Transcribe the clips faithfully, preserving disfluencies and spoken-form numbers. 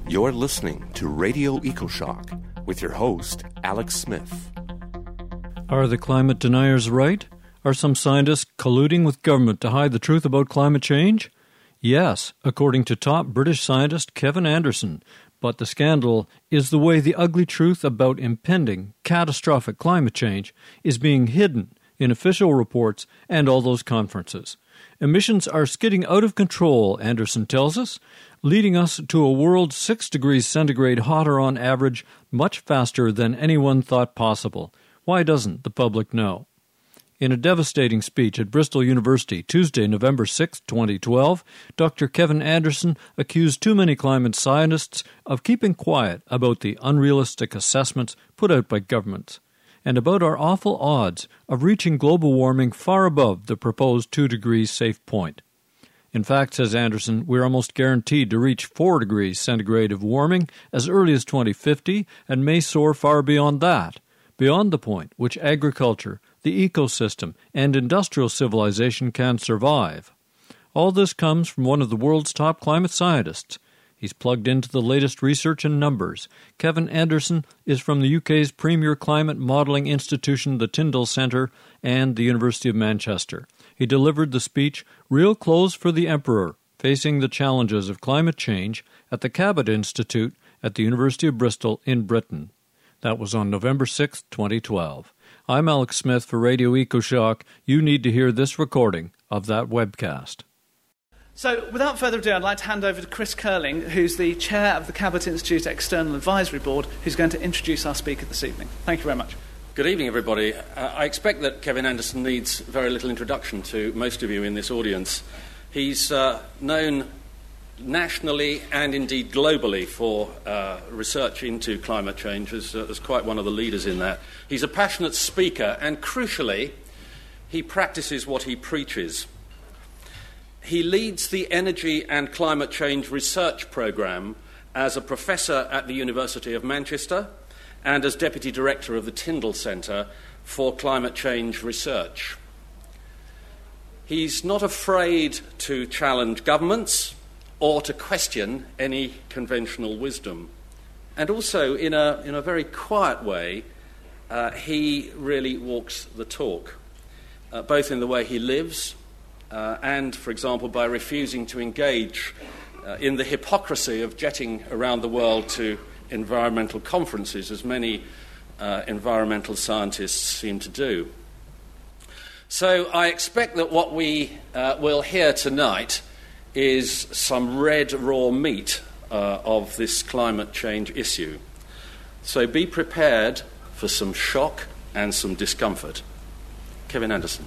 You're listening to Radio EcoShock with your host, Alex Smith. Are the climate deniers right? Are some scientists colluding with government to hide the truth about climate change? Yes, according to top British scientist Kevin Anderson. But the scandal is the way the ugly truth about impending, catastrophic climate change is being hidden in official reports and all those conferences. Emissions are skidding out of control, Anderson tells us, leading us to a world six degrees centigrade hotter on average much faster than anyone thought possible. Why doesn't the public know? In a devastating speech at Bristol University Tuesday, November sixth, twenty twelve, Doctor Kevin Anderson accused too many climate scientists of keeping quiet about the unrealistic assessments put out by governments and about our awful odds of reaching global warming far above the proposed two degrees safe point. In fact, says Anderson, we're almost guaranteed to reach four degrees centigrade of warming as early as twenty fifty and may soar far beyond that, beyond the point which agriculture, the ecosystem, and industrial civilization can survive. All this comes from one of the world's top climate scientists. He's plugged into the latest research and numbers. Kevin Anderson is from the U K's premier climate modelling institution, the Tyndall Centre, and the University of Manchester. He delivered the speech, Real Clothes for the Emperor, Facing the Challenges of Climate Change, at the Cabot Institute at the University of Bristol in Britain. That was on November sixth, twenty twelve. I'm Alex Smith for Radio EcoShock. You need to hear this recording of that webcast. So, without further ado, I'd like to hand over to Chris Curling, who's the chair of the Cabot Institute External Advisory Board, who's going to introduce our speaker this evening. Thank you very much. Good evening, everybody. Uh, I expect that Kevin Anderson needs very little introduction to most of you in this audience. He's uh, known nationally and indeed globally for uh, research into climate change as, uh, as quite one of the leaders in that. He's a passionate speaker and, crucially, he practices what he preaches. He leads the Energy and Climate Change Research Programme as a professor at the University of Manchester and as Deputy Director of the Tyndall Centre for Climate Change Research. He's not afraid to challenge governments or to question any conventional wisdom. And also, in a, in a very quiet way, uh, he really walks the talk, uh, both in the way he lives Uh, and, for example, by refusing to engage uh, in the hypocrisy of jetting around the world to environmental conferences, as many uh, environmental scientists seem to do. So I expect that what we uh, will hear tonight is some red raw meat uh, of this climate change issue. So be prepared for some shock and some discomfort. Kevin Anderson.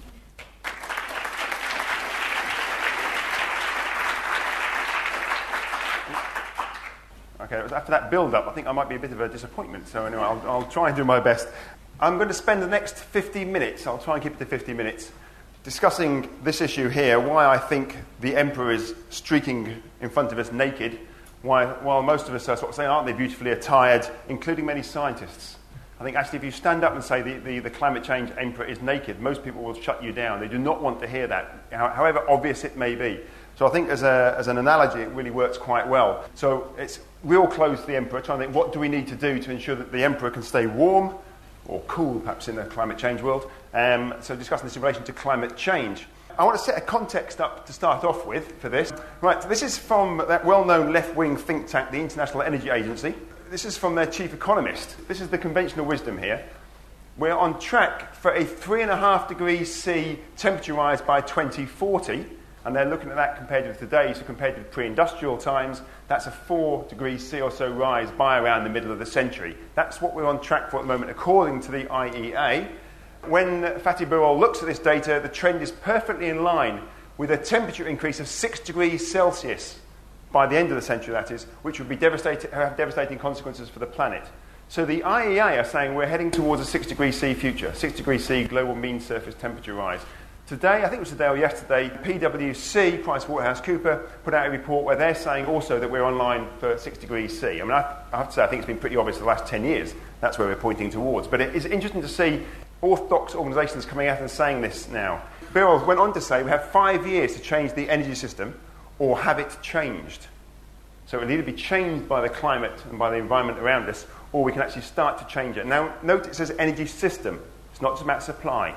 Okay, after that build-up, I think I might be a bit of a disappointment. So anyway, I'll, I'll try and do my best. I'm going to spend the next fifty minutes, I'll try and keep it to fifty minutes, discussing this issue here, why I think the Emperor is streaking in front of us naked, why, while most of us are sort of saying, aren't they beautifully attired, including many scientists. I think actually if you stand up and say the, the, the climate change Emperor is naked, most people will shut you down. They do not want to hear that, however obvious it may be. So I think as, a, as an analogy, it really works quite well. So it's real close to the Emperor, trying to think, what do we need to do to ensure that the Emperor can stay warm, or cool, perhaps, in the climate change world. Um, so discussing this in relation to climate change. I want to set a context up to start off with for this. Right, this is from that well-known left-wing think tank, the International Energy Agency. This is from their chief economist. This is the conventional wisdom here. We're on track for a three and a half degrees C temperature rise by twenty forty. And they're looking at that compared with today, so compared with pre-industrial times, that's a four degrees C or so rise by around the middle of the century. That's what we're on track for at the moment, according to the I E A. When Fatih Birol looks at this data, the trend is perfectly in line with a temperature increase of six degrees Celsius by the end of the century, that is, which would be devastating, have devastating consequences for the planet. So the I E A are saying we're heading towards a six degrees C future, six degrees C global mean surface temperature rise. Today, I think it was today or yesterday, PwC, PricewaterhouseCoopers, put out a report where they're saying also that we're online for six degrees C. I mean, I, I have to say, I think it's been pretty obvious for the last ten years. That's where we're pointing towards. But it is interesting to see orthodox organisations coming out and saying this now. Birol went on to say we have five years to change the energy system or have it changed. So it will either be changed by the climate and by the environment around us, or we can actually start to change it. Now, note it says energy system. It's not just about supply.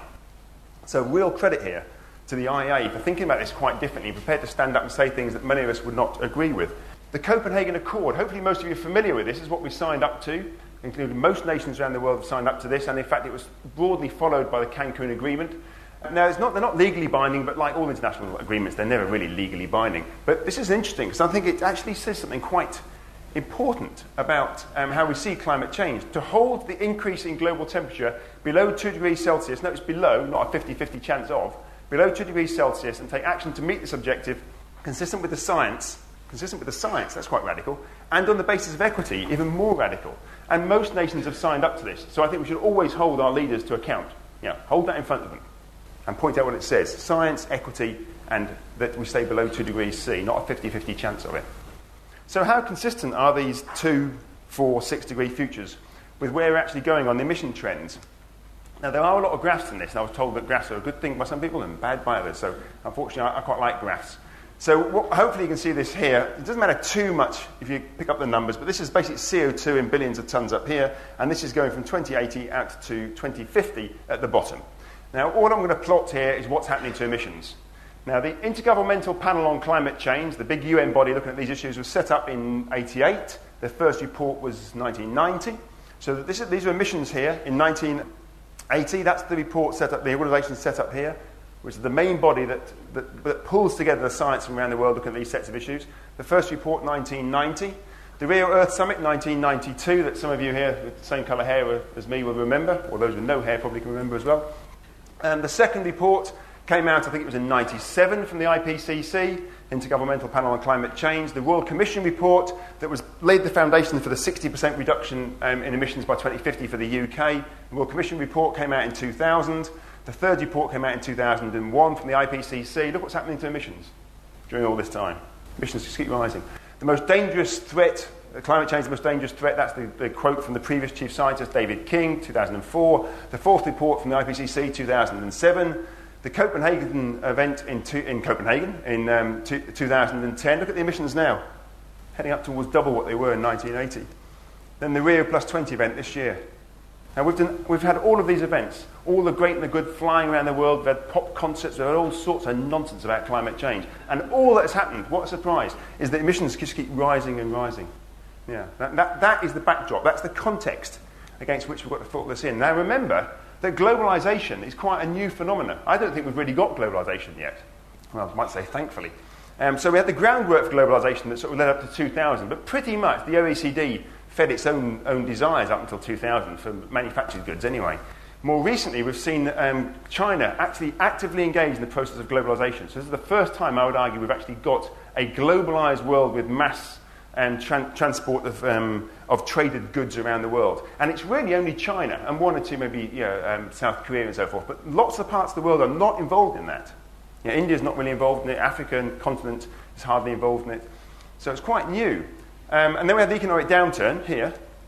So real credit here to the I E A for thinking about this quite differently, prepared to stand up and say things that many of us would not agree with. The Copenhagen Accord, hopefully most of you are familiar with this, is what we signed up to, including most nations around the world have signed up to this, and in fact it was broadly followed by the Cancun Agreement. Now, it's not, they're not legally binding, but like all international agreements, they're never really legally binding. But this is interesting, because I think it actually says something quite important about um, how we see climate change. To hold the increase in global temperature below two degrees Celsius, notice below, not a fifty-fifty chance of, below two degrees Celsius, and take action to meet this objective consistent with the science, consistent with the science, that's quite radical, and on the basis of equity, even more radical. And most nations have signed up to this, so I think we should always hold our leaders to account. Yeah, hold that in front of them and point out what it says. Science, equity, and that we stay below two degrees C, not a fifty-fifty chance of it. So how consistent are these two, four, six degree futures with where we're actually going on the emission trends? Now, there are a lot of graphs in this, and I was told that graphs are a good thing by some people and bad by others, so unfortunately I, I quite like graphs. So what, hopefully you can see this here. It doesn't matter too much if you pick up the numbers, but this is basically C O two in billions of tonnes up here, and this is going from twenty eighty out to twenty fifty at the bottom. Now, all I'm going to plot here is what's happening to emissions. Now, the Intergovernmental Panel on Climate Change, the big U N body looking at these issues, was set up in eighty-eight. Their first report was nineteen ninety. So this is, these are emissions here in nineteen eighty. That's the report set up, the organisation set up here, which is the main body that, that, that pulls together the science from around the world looking at these sets of issues. The first report, nineteen ninety. The Rio Earth Summit, nineteen ninety-two, that some of you here with the same colour hair as me will remember, or those with no hair probably can remember as well. And the second report came out, I think it was in ninety-seven, from the I P C C, Intergovernmental Panel on Climate Change. The Royal Commission report that was laid the foundation for the sixty percent reduction um, in emissions by twenty fifty for the U K. The Royal Commission report came out in two thousand. The third report came out in two thousand one from the I P C C. Look what's happening to emissions during all this time. Emissions just keep rising. The most dangerous threat, uh, climate change is the most dangerous threat, that's the, the quote from the previous chief scientist, David King, two thousand four. The fourth report from the I P C C, two thousand seven. The Copenhagen event in, two, in Copenhagen in um, two, two thousand ten. Look at the emissions now, heading up towards double what they were in nineteen eighty. Then the Rio Plus twenty event this year. Now, we've, done, we've had all of these events, all the great and the good flying around the world. We've had pop concerts, we've had all sorts of nonsense about climate change. And all that has happened, what a surprise, is that emissions just keep rising and rising. Yeah, that, that, that is the backdrop, that's the context against which we've got to filter this in. Now, remember that globalisation is quite a new phenomenon. I don't think we've really got globalisation yet. Well, I might say thankfully. Um, so we had the groundwork for globalisation that sort of led up to two thousand, but pretty much the O E C D fed its own, own desires up until two thousand for manufactured goods anyway. More recently, we've seen um, China actually actively engage in the process of globalisation. So this is the first time, I would argue, we've actually got a globalised world with mass and tran- transport of, um, of traded goods around the world. And it's really only China, and one or two maybe you know, um, South Korea and so forth, but lots of parts of the world are not involved in that. You know, India's not really involved in it, African continent is hardly involved in it. So it's quite new. Um, and then we had the economic downturn here.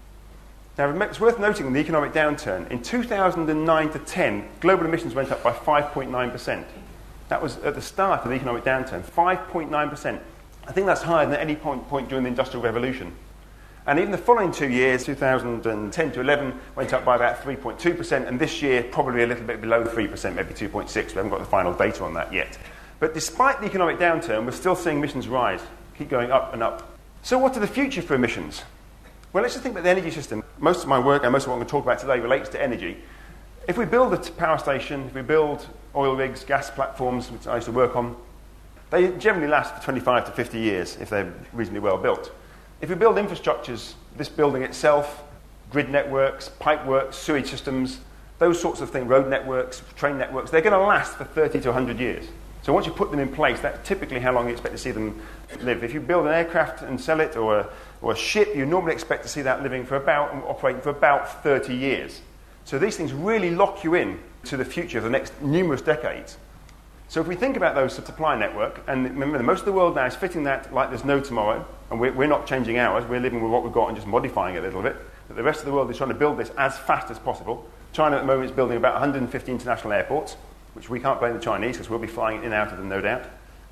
Now, it's worth noting the economic downturn. In two thousand nine to ten, global emissions went up by five point nine percent. That was at the start of the economic downturn, five point nine percent. I think that's higher than at any point, point during the Industrial Revolution. And even the following two years, two thousand ten to eleven, went up by about three point two percent, and this year probably a little bit below three percent, maybe two point six. We haven't got the final data on that yet. But despite the economic downturn, we're still seeing emissions rise, keep going up and up. So what are the future for emissions? Well, let's just think about the energy system. Most of my work and most of what I'm going to talk about today relates to energy. If we build a power station, if we build oil rigs, gas platforms, which I used to work on, they generally last for twenty-five to fifty years if they're reasonably well built. If we build infrastructures, this building itself, grid networks, pipeworks, sewage systems, those sorts of things, road networks, train networks, they're going to last for thirty to one hundred years. So once you put them in place, that's typically how long you expect to see them live. If you build an aircraft and sell it, or a, or a ship, you normally expect to see that living for about, operating for about thirty years. So these things really lock you in to the future of the next numerous decades. So if we think about those supply network, and remember, most of the world now is fitting that like there's no tomorrow, and we're, we're not changing ours, we're living with what we've got and just modifying it a little bit. But the rest of the world is trying to build this as fast as possible. China at the moment is building about one hundred fifty international airports, which we can't blame the Chinese because we'll be flying in and out of them, no doubt.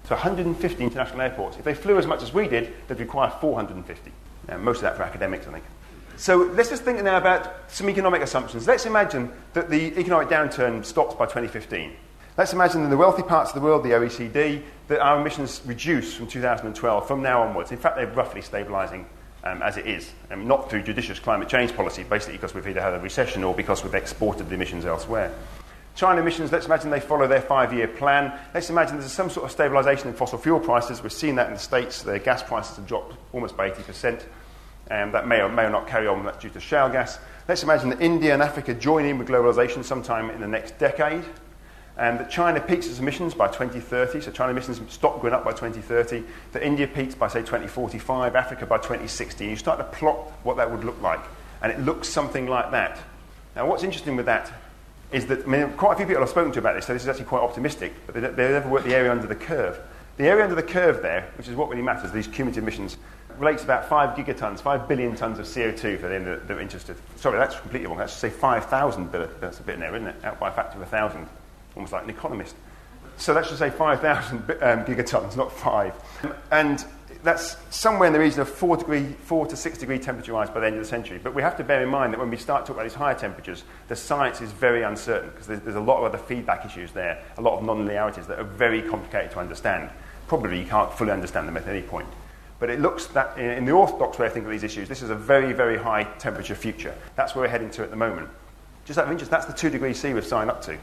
So one hundred fifty international airports. If they flew as much as we did, they'd require four hundred fifty. Now, most of that for academics, I think. So let's just think now about some economic assumptions. Let's imagine that the economic downturn stops by twenty fifteen. Let's imagine in the wealthy parts of the world, the O E C D, that our emissions reduce from two thousand twelve, from now onwards. In fact, they're roughly stabilising um, as it is, and not through judicious climate change policy, basically because we've either had a recession or because we've exported the emissions elsewhere. China emissions, let's imagine they follow their five-year plan. Let's imagine there's some sort of stabilisation in fossil fuel prices. We're seeing that in the States. Their gas prices have dropped almost by eighty percent. Um, that may or may or not carry on, that's due to shale gas. Let's imagine that India and Africa join in with globalisation sometime in the next decade. And that China peaks its emissions by twenty thirty, so China emissions stop going up by twenty thirty, that India peaks by, say, twenty forty-five, Africa by twenty sixty. You start to plot what that would look like, and it looks something like that. Now, what's interesting with that is that, I mean, quite a few people I've spoken to about this, so this is actually quite optimistic, but they, they never work the area under the curve. The area under the curve there, which is what really matters, these cumulative emissions, relates to about five gigatons, five billion tonnes of C O two for them that are interested. Sorry, that's completely wrong. That's, say, five thousand, that's a bit in there, isn't it? Out by a factor of one thousand. Almost like an economist. So that should say five thousand um, gigatons, not five. And that's somewhere in the region of four, degree, four to six degree temperature rise by the end of the century. But we have to bear in mind that when we start talking about these higher temperatures, the science is very uncertain because there's, there's a lot of other feedback issues there, a lot of non-linearities that are very complicated to understand. Probably you can't fully understand them at any point. But it looks that, in, in the orthodox way of thinking of these issues, this is a very, very high temperature future. That's where we're heading to at the moment. Just out of interest, that's the two degrees C we've signed up to.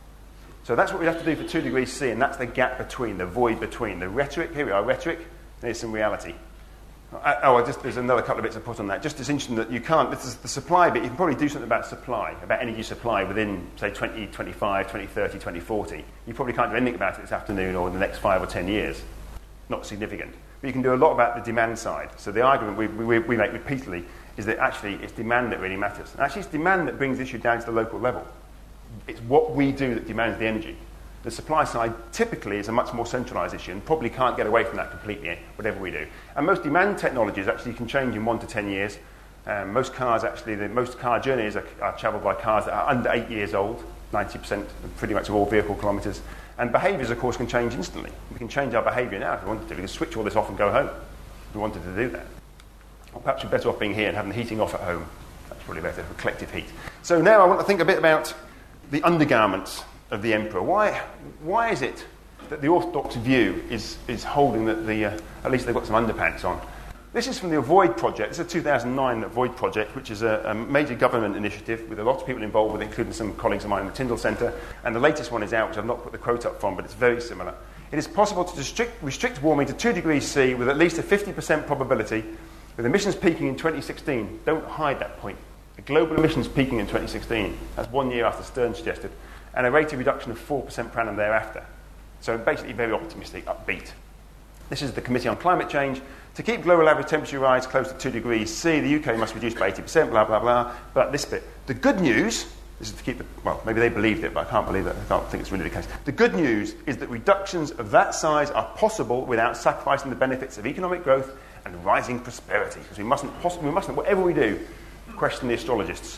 So that's what we have to do for two degrees C, and that's the gap between, the void between. The rhetoric, here we are, rhetoric, and here's some reality. I, oh, I just, there's another couple of bits to put on that. Just as interesting that you can't, this is the supply bit, you can probably do something about supply, about energy supply within, say, twenty twenty-five, twenty thirty, twenty forty. You probably can't do anything about it this afternoon or in the next five or ten years. Not significant. But you can do a lot about the demand side. So the argument we, we, we make repeatedly is that actually it's demand that really matters. And actually it's demand that brings the issue down to the local level. It's what we do that demands the energy. The supply side typically is a much more centralised issue and probably can't get away from that completely, whatever we do. And most demand technologies actually can change in one to ten years. Um, most cars actually, the, most car journeys are, are travelled by cars that are under eight years old, ninety percent pretty much of all vehicle kilometres. And behaviours, of course, can change instantly. We can change our behaviour now if we wanted to. We can switch all this off and go home if we wanted to do that. Or perhaps we're better off being here and having the heating off at home. That's probably better for collective heat. So now I want to think a bit about the undergarments of the emperor. Why, why is it that the orthodox view is, is holding that the, uh, at least they've got some underpants on? This is from the Avoid project. This is a two thousand nine Avoid project, which is a, a major government initiative with a lot of people involved with it, including some colleagues of mine in the Tyndall Centre. And the latest one is out, which I've not put the quote up from, but it's very similar. It is possible to restrict, restrict warming to two degrees C with at least a fifty percent probability, with emissions peaking in twenty sixteen. Don't hide that point. The global emissions peaking in twenty sixteen. That's one year after Stern suggested. And a rate of reduction of four percent per annum thereafter. So basically very optimistic, upbeat. This is the Committee on Climate Change. To keep global average temperature rise close to two degrees C, the U K must reduce by eighty percent, blah, blah, blah. But this bit. The good news, this is to keep the, well, maybe they believed it, but I can't believe it. I can't think it's really the case. The good news is that reductions of that size are possible without sacrificing the benefits of economic growth and rising prosperity. Because we mustn't, possibly, we mustn't, whatever we do, question the astrologists.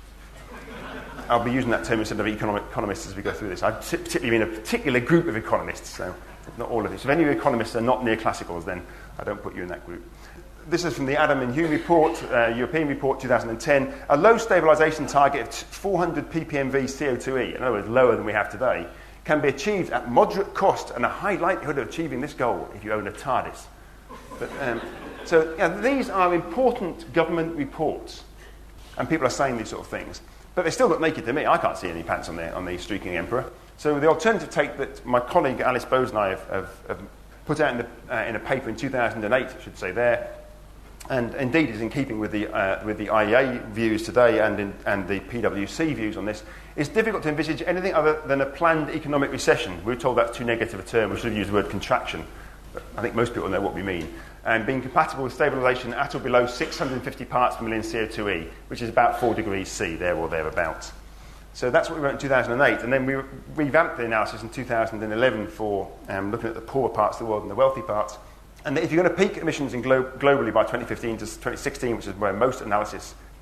I'll be using that term instead of economic economists as we go through this. I particularly mean a particular group of economists, so not all of you. So if any of you economists are not neoclassicals, then I don't put you in that group. This is from the Adam and Hume report, uh, European report two thousand ten. A low stabilisation target of four hundred ppmv C O two E, in other words, lower than we have today, can be achieved at moderate cost and a high likelihood of achieving this goal if you own a TARDIS. But, um, so yeah, these are important government reports, and people are saying these sort of things. But they still look naked to me. I can't see any pants on the, on the streaking emperor. So the alternative take that my colleague Alice Bowes and I have, have, have put out in, the, uh, in a paper in two thousand eight, I should say there, and indeed is in keeping with the, uh, with the I E A views today and, in, and the P W C views on this, it's difficult to envisage anything other than a planned economic recession. We were told that's too negative a term. We should have used the word contraction. But I think most people know what we mean. And being compatible with stabilisation at or below six hundred fifty parts per million C O two E, which is about four degrees C, there or thereabouts. So that's what we wrote in two thousand eight. And then we revamped the analysis in two thousand eleven for um, looking at the poorer parts of the world and the wealthy parts. And if you're going to peak emissions in glo- globally by twenty fifteen to twenty sixteen, which is where most analysis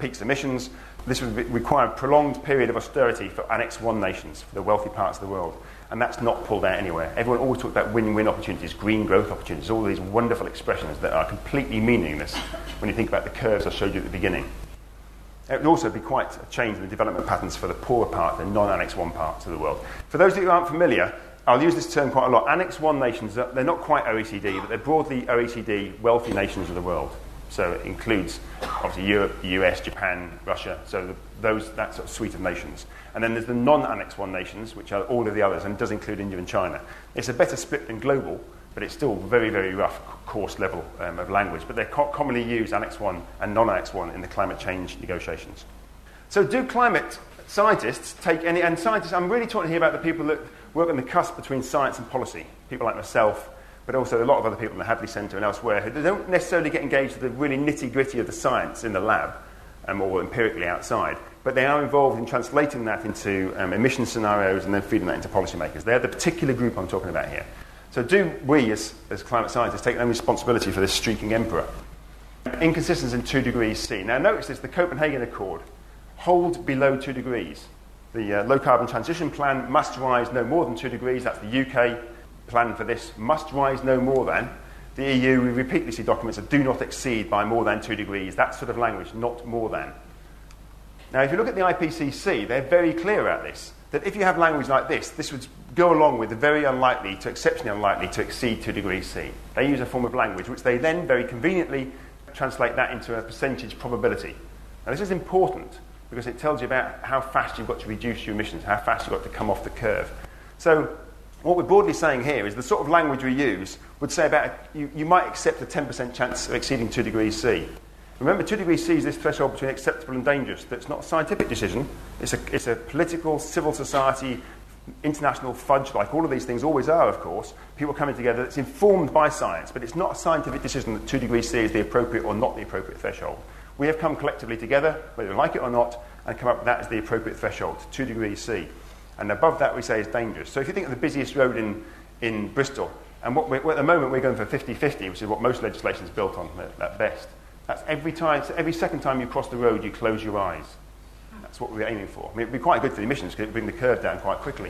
peaks emissions. This would re- require a prolonged period of austerity for Annex one nations, for the wealthy parts of the world. And that's not pulled out anywhere. Everyone always talks about win-win opportunities, green growth opportunities, all these wonderful expressions that are completely meaningless when you think about the curves I showed you at the beginning. It would also be quite a change in the development patterns for the poorer part, the non-Annex one parts of the world. For those of you who aren't familiar, I'll use this term quite a lot. Annex one nations, they're not quite O E C D, but they're broadly O E C D wealthy nations of the world. So it includes, obviously, Europe, the U S, Japan, Russia, so the, those that sort of suite of nations. And then there's the non-Annex one nations, which are all of the others, and it does include India and China. It's a better split than global, but it's still very, very rough coarse level um, of language. But they co- commonly use Annex one and non-Annex one in the climate change negotiations. So do climate scientists take any... And scientists, I'm really talking here about the people that work on the cusp between science and policy, people like myself, but also a lot of other people in the Hadley Centre and elsewhere who don't necessarily get engaged with the really nitty-gritty of the science in the lab um, or empirically outside, but they are involved in translating that into um, emission scenarios and then feeding that into policymakers. They're the particular group I'm talking about here. So do we, as, as climate scientists, take any responsibility for this streaking emperor? Inconsistency in two degrees C. Now notice this, the Copenhagen Accord. Hold below two degrees. The uh, Low Carbon Transition Plan must rise no more than two degrees. That's the U K plan for this. Must rise no more than. The E U, we repeatedly see documents that do not exceed by more than two degrees. That sort of language, not more than. Now, if you look at the I P C C, they're very clear about this, that if you have language like this, this would go along with the very unlikely to exceptionally unlikely to exceed two degrees C. They use a form of language which they then very conveniently translate that into a percentage probability. Now, this is important because it tells you about how fast you've got to reduce your emissions, how fast you've got to come off the curve. So what we're broadly saying here is the sort of language we use would say about a, you, you might accept a ten percent chance of exceeding two degrees C. Remember, two degrees C is this threshold between acceptable and dangerous. That's not a scientific decision. It's a, it's a political, civil society, international fudge, like all of these things always are, of course. People coming together that's informed by science, but it's not a scientific decision that two degrees C is the appropriate or not the appropriate threshold. We have come collectively together, whether we like it or not, and come up with that as the appropriate threshold, two degrees C. And above that, we say is dangerous. So if you think of the busiest road in, in Bristol, and what we're, at the moment we're going for fifty fifty, which is what most legislation is built on at, at best. That's every time, so every second time you cross the road, you close your eyes. That's what we're aiming for. I mean, it'd be quite good for the emissions because it would bring the curve down quite quickly.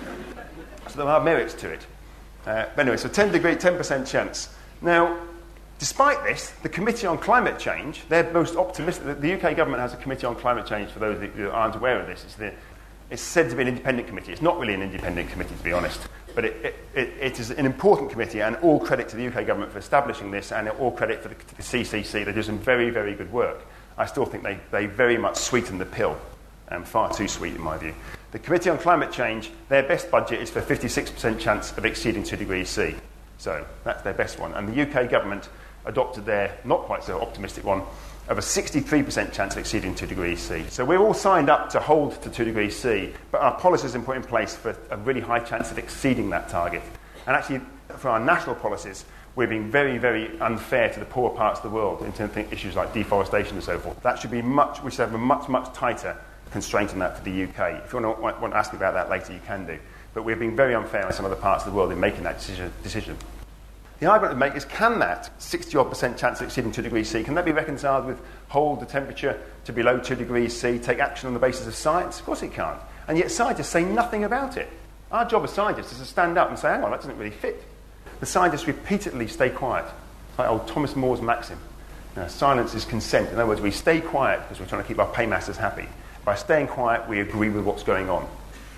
So there are merits to it. Uh, but anyway, so ten degree, ten percent chance. Now, despite this, the Committee on Climate Change, they're most optimistic. The U K government has a Committee on Climate Change, for those that aren't aware of this. It's, the, it's said to be an independent committee. It's not really an independent committee, to be honest. But it, it, it, it is an important committee, and all credit to the U K government for establishing this, and all credit for the, to the C C C. They do some very, very good work. I still think they, they very much sweeten the pill, and far too sweet in my view. The Committee on Climate Change, their best budget is for fifty-six percent chance of exceeding two degrees C. So that's their best one. And the U K government adopted their not quite so optimistic one of a sixty-three percent chance of exceeding two degrees C. So we're all signed up to hold to two degrees C, but our policies have been put in place for a really high chance of exceeding that target. And actually, for our national policies, we're being very, very unfair to the poorer parts of the world in terms of issues like deforestation and so forth. That should be much, we should have a much, much tighter constraint on that for the U K. If you want to, want to ask me about that later, you can do. But we're being very unfair on some other parts of the world in making that decision. decision. The argument to make is, can that sixty odd percent chance of exceeding two degrees C, can that be reconciled with hold the temperature to below two degrees C, take action on the basis of science? Of course it can't. And yet scientists say nothing about it. Our job as scientists is to stand up and say, hang on, that doesn't really fit. The scientists repeatedly stay quiet. Like old Thomas More's maxim. You know, silence is consent. In other words, we stay quiet because we're trying to keep our paymasters happy. By staying quiet, we agree with what's going on.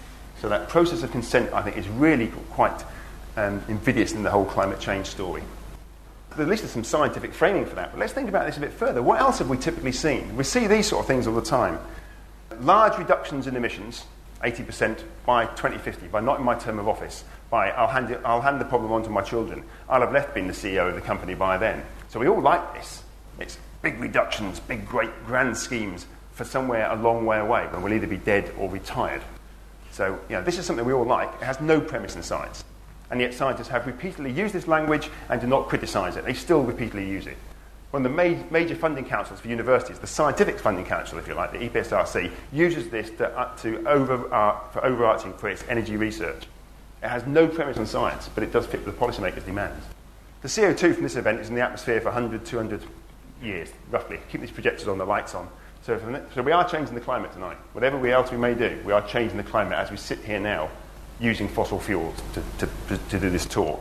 So that process of consent, I think, is really quite Um, invidious in the whole climate change story. At least there's some scientific framing for that. But let's think about this a bit further. What else have we typically seen? We see these sort of things all the time. Large reductions in emissions, eighty percent by twenty fifty, by not in my term of office, by I'll hand, it, I'll hand the problem on to my children. I'll have left being the C E O of the company by then. So we all like this. It's big reductions, big, great, grand schemes for somewhere a long way away when we'll either be dead or retired. So, you know, this is something we all like. It has no premise in science. And yet scientists have repeatedly used this language and do not criticise it. They still repeatedly use it. One of the ma- major funding councils for universities, the Scientific Funding Council, if you like, the E P S R C, uses this to, uh, to over, uh, for overarching for its energy research. It has no premise on science, but it does fit with the policymakers' demands. The C O two from this event is in the atmosphere for one hundred, two hundred years, roughly. Keep these projectors on, the lights on. So, for the, so we are changing the climate tonight. Whatever we else we may do, we are changing the climate as we sit here now, using fossil fuels to, to, to, to do this talk.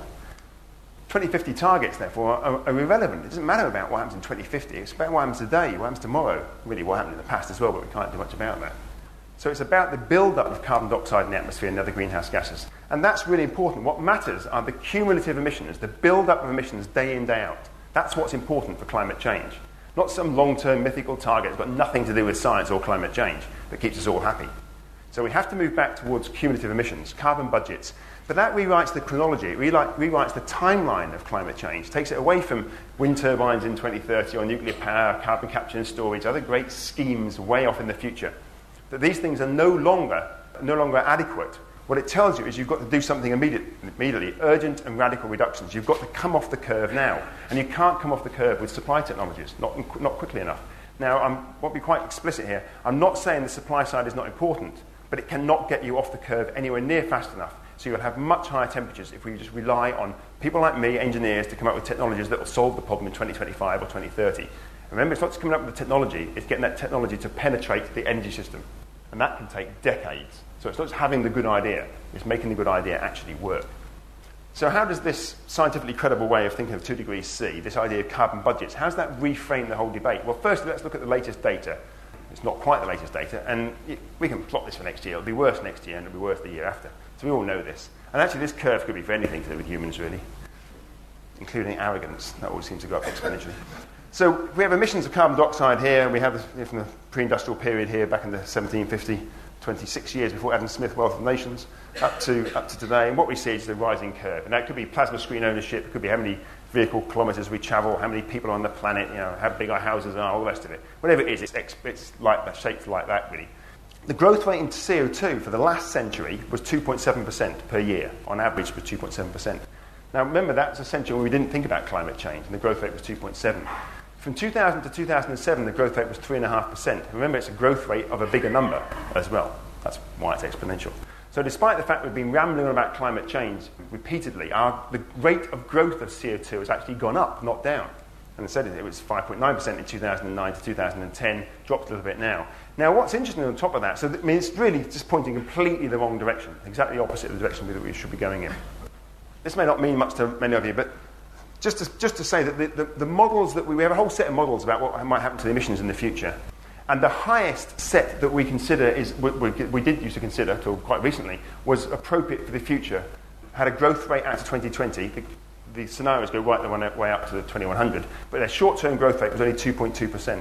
twenty fifty targets, therefore, are, are irrelevant. It doesn't matter about what happens in twenty fifty. It's about what happens today, what happens tomorrow. Really, what happened in the past as well, but we can't do much about that. So it's about the build-up of carbon dioxide in the atmosphere and other greenhouse gases. And that's really important. What matters are the cumulative emissions, the build-up of emissions day in, day out. That's what's important for climate change. Not some long-term mythical target that's got nothing to do with science or climate change, but keeps us all happy. So we have to move back towards cumulative emissions, carbon budgets. But that rewrites the chronology, it rewrites the timeline of climate change, takes it away from wind turbines in twenty thirty or nuclear power, carbon capture and storage, other great schemes way off in the future. That these things are no longer, no longer adequate. What it tells you is you've got to do something immediate, immediately, urgent and radical reductions. You've got to come off the curve now. And you can't come off the curve with supply technologies, not, not quickly enough. Now, I want to be quite explicit here. I'm not saying the supply side is not important, but it cannot get you off the curve anywhere near fast enough. So you'll have much higher temperatures if we just rely on people like me, engineers, to come up with technologies that will solve the problem in twenty twenty-five or twenty thirty. Remember, it's not just coming up with the technology, it's getting that technology to penetrate the energy system. And that can take decades. So it's not just having the good idea, it's making the good idea actually work. So how does this scientifically credible way of thinking of two degrees C, this idea of carbon budgets, how does that reframe the whole debate? Well, firstly, let's look at the latest data. It's not quite the latest data, and we can plot this for next year. It'll be worse next year, and it'll be worse the year after. So we all know this. And actually, this curve could be for anything to do with humans, really, including arrogance. That always seems to go up exponentially. So we have emissions of carbon dioxide here. We have this from the pre-industrial period here, back in the seventeen fifty, twenty-six years before Adam Smith, Wealth of Nations, up to up to today. And what we see is the rising curve. And that could be plasma screen ownership. It could be how many vehicle kilometres we travel, how many people are on the planet, you know, how big our houses are, all the rest of it. Whatever it is, it's, ex- it's like that, shaped like that, really. The growth rate in C O two for the last century was two point seven percent per year. On average, was two point seven percent. Now, remember, that's a century where we didn't think about climate change, and the growth rate was two point seven. From two thousand to two thousand seven, the growth rate was three point five percent. Remember, it's a growth rate of a bigger number as well. That's why it's exponential. So despite the fact we've been rambling on about climate change repeatedly, our, the rate of growth of C O two has actually gone up, not down. And instead it was five point nine percent in two thousand nine to two thousand ten, dropped a little bit now. Now, what's interesting on top of that, so that, I mean, it's really just pointing completely the wrong direction, exactly the opposite of the direction that we should be going in. This may not mean much to many of you, but just to, just to say that the, the, the models that we, we have a whole set of models about what might happen to the emissions in the future. And the highest set that we consider is, we, we, we did used to consider, until quite recently, was appropriate for the future. Had a growth rate out to twenty twenty. The, the scenarios go right the way up to the twenty-one hundred, but their short-term growth rate was only two point two percent.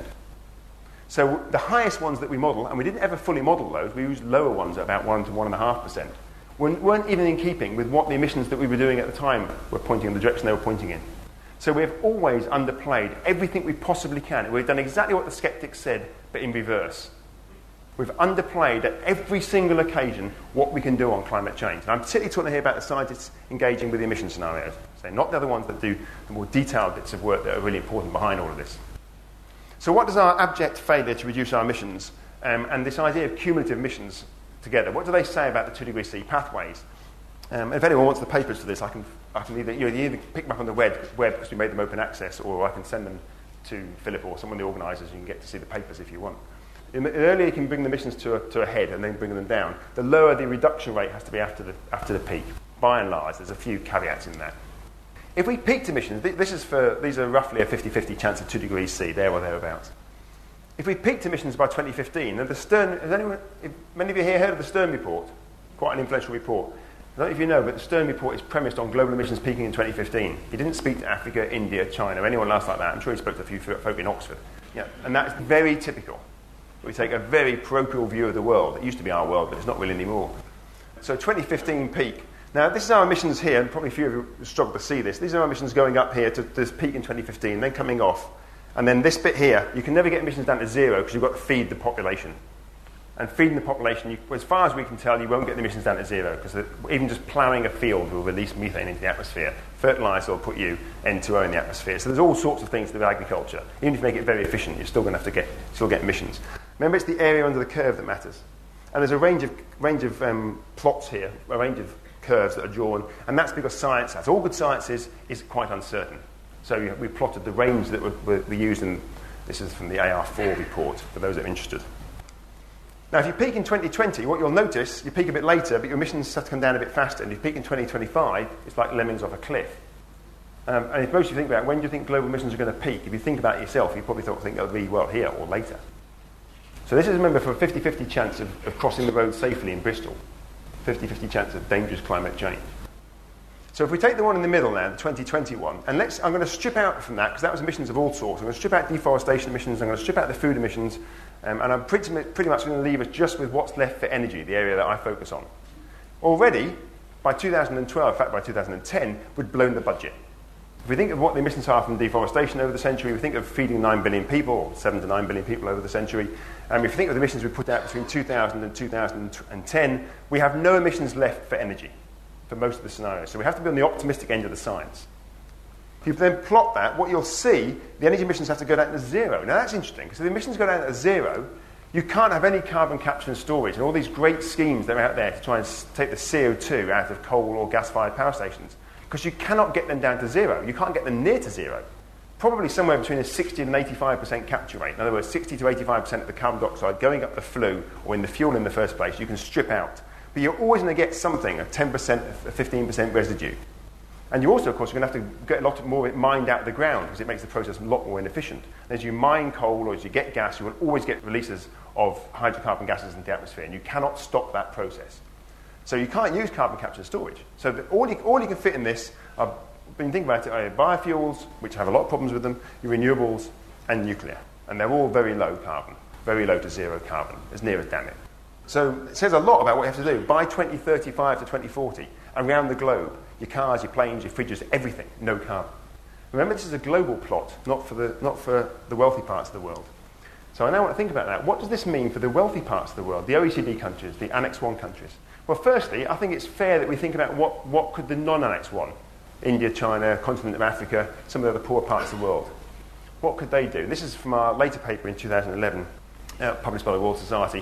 So the highest ones that we model, and we didn't ever fully model those, we used lower ones at about one to one point five percent, weren't even in keeping with what the emissions that we were doing at the time were pointing in the direction they were pointing in. So we have always underplayed everything we possibly can. We've done exactly what the skeptics said, but in reverse. We've underplayed at every single occasion what we can do on climate change. And I'm particularly talking here about the scientists engaging with the emission scenarios, so not the other ones that do the more detailed bits of work that are really important behind all of this. So what does our abject failure to reduce our emissions um, and this idea of cumulative emissions together, what do they say about the two degree C pathways? Um, if anyone wants the papers for this, I can, I can either, you know, either pick them up on the web, web because we made them open access, or I can send them to Philip or someone of the organisers. You can get to see the papers if you want. The earlier you can bring the emissions to a, to a head and then bring them down, the lower the reduction rate has to be after the, after the peak. By and large, there's a few caveats in that. If we peaked emissions, this is for, these are roughly a fifty-fifty chance of two degrees C, there or thereabouts. If we peaked emissions by twenty fifteen, then the Stern, has anyone, if many of you here heard of the Stern report? Quite an influential report. I don't know if you know, but the Stern report is premised on global emissions peaking in twenty fifteen. He didn't speak to Africa, India, China, anyone else like that. I'm sure he spoke to a few folk in Oxford. Yeah, and that's very typical. We take a very parochial view of the world. It used to be our world, but it's not really anymore. So twenty fifteen peak. Now, this is our emissions here, and probably a few of you struggle to see this. These are our emissions going up here to this peak in twenty fifteen, then coming off. And then this bit here, you can never get emissions down to zero because you've got to feed the population. And feeding the population, you, as far as we can tell, you won't get the emissions down to zero because even just ploughing a field will release methane into the atmosphere. Fertiliser will put you N two O in the atmosphere. So there's all sorts of things to do with agriculture. Even if you make it very efficient, you're still going to have to get, still get emissions. Remember, it's the area under the curve that matters. And there's a range of, range of um, plots here, a range of curves that are drawn, and that's because science, as all good science is, is quite uncertain. So we plotted the range that we, we used in This is from the A R four report, for those that are interested. Now, if you peak in twenty twenty, what you'll notice, you peak a bit later, but your emissions start to come down a bit faster. And if you peak in twenty twenty-five, it's like lemmings off a cliff. Um, and if most of you think about when do you think global emissions are going to peak, if you think about it yourself, you probably thought, think it'll be, well, here or later. So this is, remember, for a fifty-fifty chance of, of crossing the road safely in Bristol. fifty-fifty chance of dangerous climate change. So if we take the one in the middle now, the twenty twenty-one, and let's, I'm going to strip out from that, because that was emissions of all sorts. I'm going to strip out deforestation emissions, I'm going to strip out the food emissions, um, and I'm pretty, pretty much going to leave us just with what's left for energy, the area that I focus on. Already, by two thousand twelve, in fact by two thousand ten, we'd blown the budget. If we think of what the emissions are from deforestation over the century, we think of feeding nine billion people, or seven to nine billion people over the century. And um, if you think of the emissions we put out between two thousand and two thousand ten, we have no emissions left for energy for most of the scenarios. So we have to be on the optimistic end of the science. If you then plot that, what you'll see, the energy emissions have to go down to zero. Now that's interesting, because if the emissions go down to zero, you can't have any carbon capture and storage, and all these great schemes that are out there to try and take the C O two out of coal or gas-fired power stations, because you cannot get them down to zero. You can't get them near to zero. Probably somewhere between a sixty and eighty-five percent capture rate. In other words, sixty to eighty-five percent of the carbon dioxide going up the flue or in the fuel in the first place, you can strip out. But you're always going to get something, a ten percent, a fifteen percent residue. And you also, of course, are going to have to get a lot more of it mined out of the ground, because it makes the process a lot more inefficient. And as you mine coal or as you get gas, you will always get releases of hydrocarbon gases into the atmosphere, and you cannot stop that process. So you can't use carbon capture and storage. So the, all, you, all you can fit in this are, when you think about it, are your biofuels, which have a lot of problems with them, your renewables, and nuclear. And they're all very low carbon, very low to zero carbon, as near as damn it. So it says a lot about what you have to do. By twenty thirty-five to twenty forty, around the globe, your cars, your planes, your fridges, everything, no carbon. Remember, this is a global plot, not for the, not for the wealthy parts of the world. So I now want to think about that. What does this mean for the wealthy parts of the world, the O E C D countries, the Annex one countries? Well, firstly, I think it's fair that we think about what, what could the non-Annex one, India, China, continent of Africa, some of the other poor parts of the world, what could they do? This is from our later paper in two thousand eleven, uh, published by the Royal Society.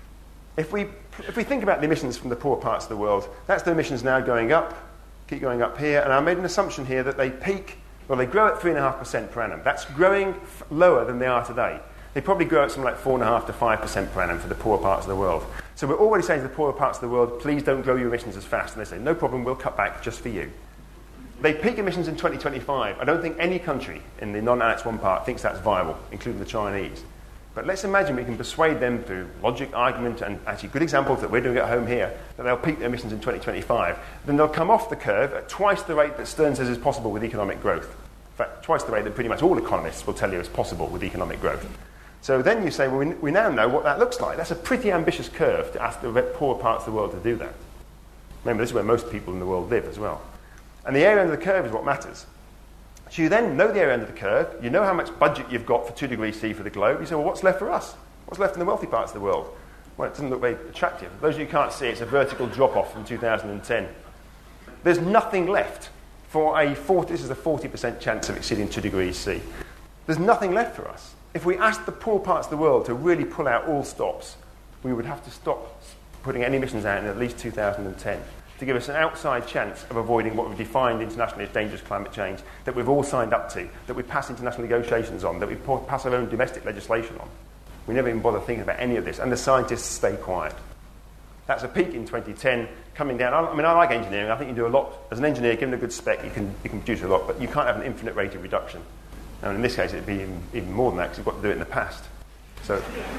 If we, if we think about the emissions from the poor parts of the world, that's the emissions now going up, keep going up here, and I made an assumption here that they peak, well, they grow at three point five percent per annum. That's growing f- lower than they are today. They probably grow at something like four point five to five percent per annum for the poor parts of the world. So we're already saying to the poorer parts of the world, please don't grow your emissions as fast. And they say, no problem, we'll cut back just for you. They peak emissions in twenty twenty-five. I don't think any country in the non-Annex one part thinks that's viable, including the Chinese. But let's imagine we can persuade them through logic, argument, and actually good examples that we're doing at home here, that they'll peak their emissions in twenty twenty-five. Then they'll come off the curve at twice the rate that Stern says is possible with economic growth. In fact, twice the rate that pretty much all economists will tell you is possible with economic growth. So then you say, well, we, we now know what that looks like. That's a pretty ambitious curve to ask the poor parts of the world to do that. Remember, this is where most people in the world live as well. And the area under the curve is what matters. So you then know the area under the curve, you know how much budget you've got for two degrees C for the globe. You say, well, what's left for us? What's left in the wealthy parts of the world? Well, it doesn't look very attractive. For those of you who can't see, it's a vertical drop-off from two thousand ten. There's nothing left for a forty, this is a forty percent chance of exceeding two degrees C. There's nothing left for us. If we asked the poor parts of the world to really pull out all stops, we would have to stop putting any emissions out in at least two thousand ten to give us an outside chance of avoiding what we've defined internationally as dangerous climate change, that we've all signed up to, that we pass international negotiations on, that we pass our own domestic legislation on. We never even bother thinking about any of this, and the scientists stay quiet. That's a peak in twenty ten, coming down. I mean, I like engineering. I think you do a lot. As an engineer, given a good spec, you can, you can produce a lot, but you can't have an infinite rate of reduction. And in this case, it'd be even, even more than that, because you've got to do it in the past. So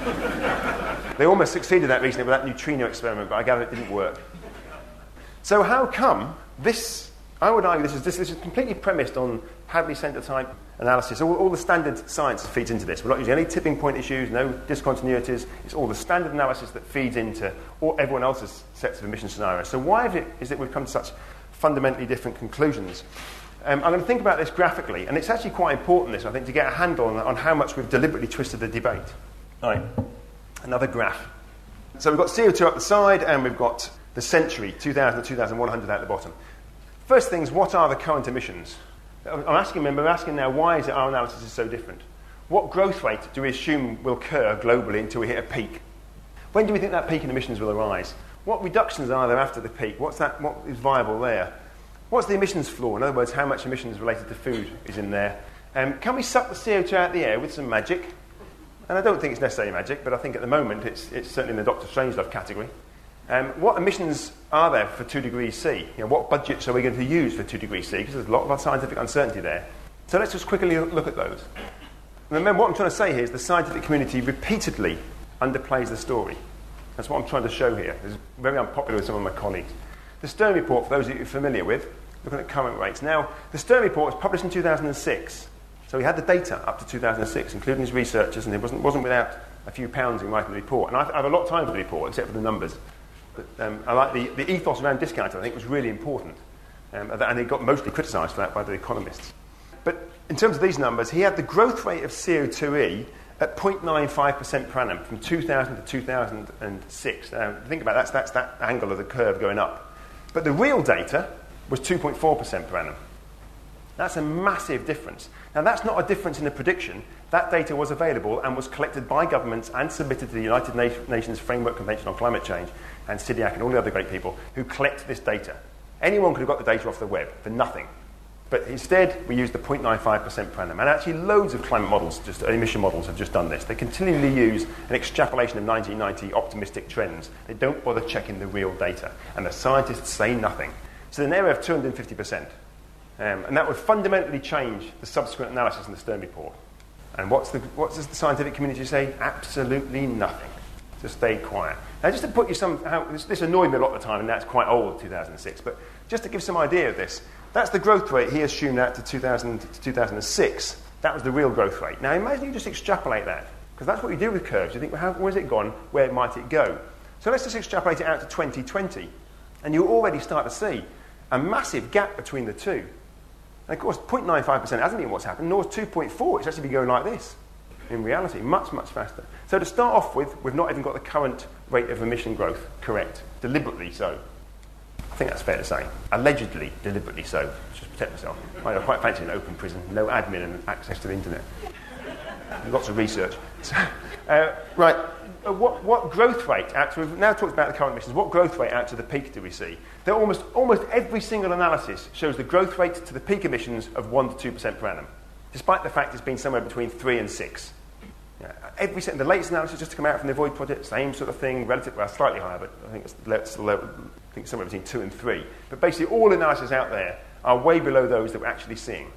they almost succeeded that recently with that neutrino experiment, but I gather it didn't work. So how come this, I would argue this is, this, this is completely premised on Hadley Centre type analysis. All, all the standard science feeds into this. We're not using any tipping point issues, no discontinuities. It's all the standard analysis that feeds into all, everyone else's sets of emission scenarios. So why is it, is it we've come to such fundamentally different conclusions? Um, I'm going to think about this graphically, and it's actually quite important, this, I think, to get a handle on, on how much we've deliberately twisted the debate. All right, another graph. So we've got C O two up the side, and we've got the century, two thousand to two thousand one hundred out the bottom. First things, what are the current emissions? I'm asking, remember, I'm asking now, why is it our analysis is so different? What growth rate do we assume will occur globally until we hit a peak? When do we think that peak in emissions will arise? What reductions are there after the peak? What's that? What is viable there? What's the emissions floor? In other words, how much emissions related to food is in there? Um, can we suck the C O two out of the air with some magic? And I don't think it's necessarily magic, but I think at the moment it's, it's certainly in the Doctor Strangelove category. Um, what emissions are there for two degrees C? You know, what budgets are we going to use for two degrees C? Because there's a lot of scientific uncertainty there. So let's just quickly look at those. And remember, what I'm trying to say here is the scientific community repeatedly underplays the story. That's what I'm trying to show here. It's very unpopular with some of my colleagues. The Stern Report, for those of you who are familiar with, looking at current rates. Now, the Stern Report was published in two thousand six. So he had the data up to two thousand six, including his researchers, and it wasn't, wasn't without a few pounds in writing the report. And I, I have a lot of time for the report, except for the numbers. But um, I like the, the ethos around discounting, I think, was really important. Um, and it got mostly criticised for that by the economists. But in terms of these numbers, he had the growth rate of C O two E at zero point nine five percent per annum from two thousand to two thousand six. Now, think about that, that's, that's that angle of the curve going up. But the real data was two point four percent per annum. That's a massive difference. Now, that's not a difference in the prediction. That data was available and was collected by governments and submitted to the United Nations Framework Convention on Climate Change and C I D I A C and all the other great people who collect this data. Anyone could have got the data off the web for nothing. But instead, we used the zero point nine five percent per annum. And actually, loads of climate models, just emission models, have just done this. They continually use an extrapolation of nineteen ninety optimistic trends. They don't bother checking the real data. And the scientists say nothing. So an area of two hundred fifty percent. Um, and that would fundamentally change the subsequent analysis in the Stern Report. And what's the, what does the scientific community say? Absolutely nothing. Just stay quiet. Now, just to put you some... How, this, this annoyed me a lot of the time, and that's quite old, two thousand six. But just to give some idea of this, that's the growth rate he assumed out to two thousand to two thousand six. That was the real growth rate. Now, imagine you just extrapolate that, because that's what you do with curves. You think, well, how, where's it gone? Where might it go? So let's just extrapolate it out to twenty twenty. And you already start to see a massive gap between the two. And of course, zero point nine five percent hasn't been what's happened, nor is two point four. It's actually been going like this. In reality, much, much faster. So to start off with, we've not even got the current rate of emission growth correct, deliberately so. I think that's fair to say. Allegedly, deliberately so. Just protect myself. I quite fancy an open prison, no admin and access to the internet. Lots of research. So, uh, right, uh, what, what growth rate, out to, we've now talked about the current emissions, what growth rate out to the peak do we see? There almost, almost every single analysis shows the growth rate to the peak emissions of one to two percent per annum, despite the fact it's been somewhere between three and six. Yeah, every the latest analysis just to come out from the Avoid project, same sort of thing, relative, well, slightly higher, but I think it's, it's low, I think somewhere between two and three. But basically, all analyses out there are way below those that we're actually seeing.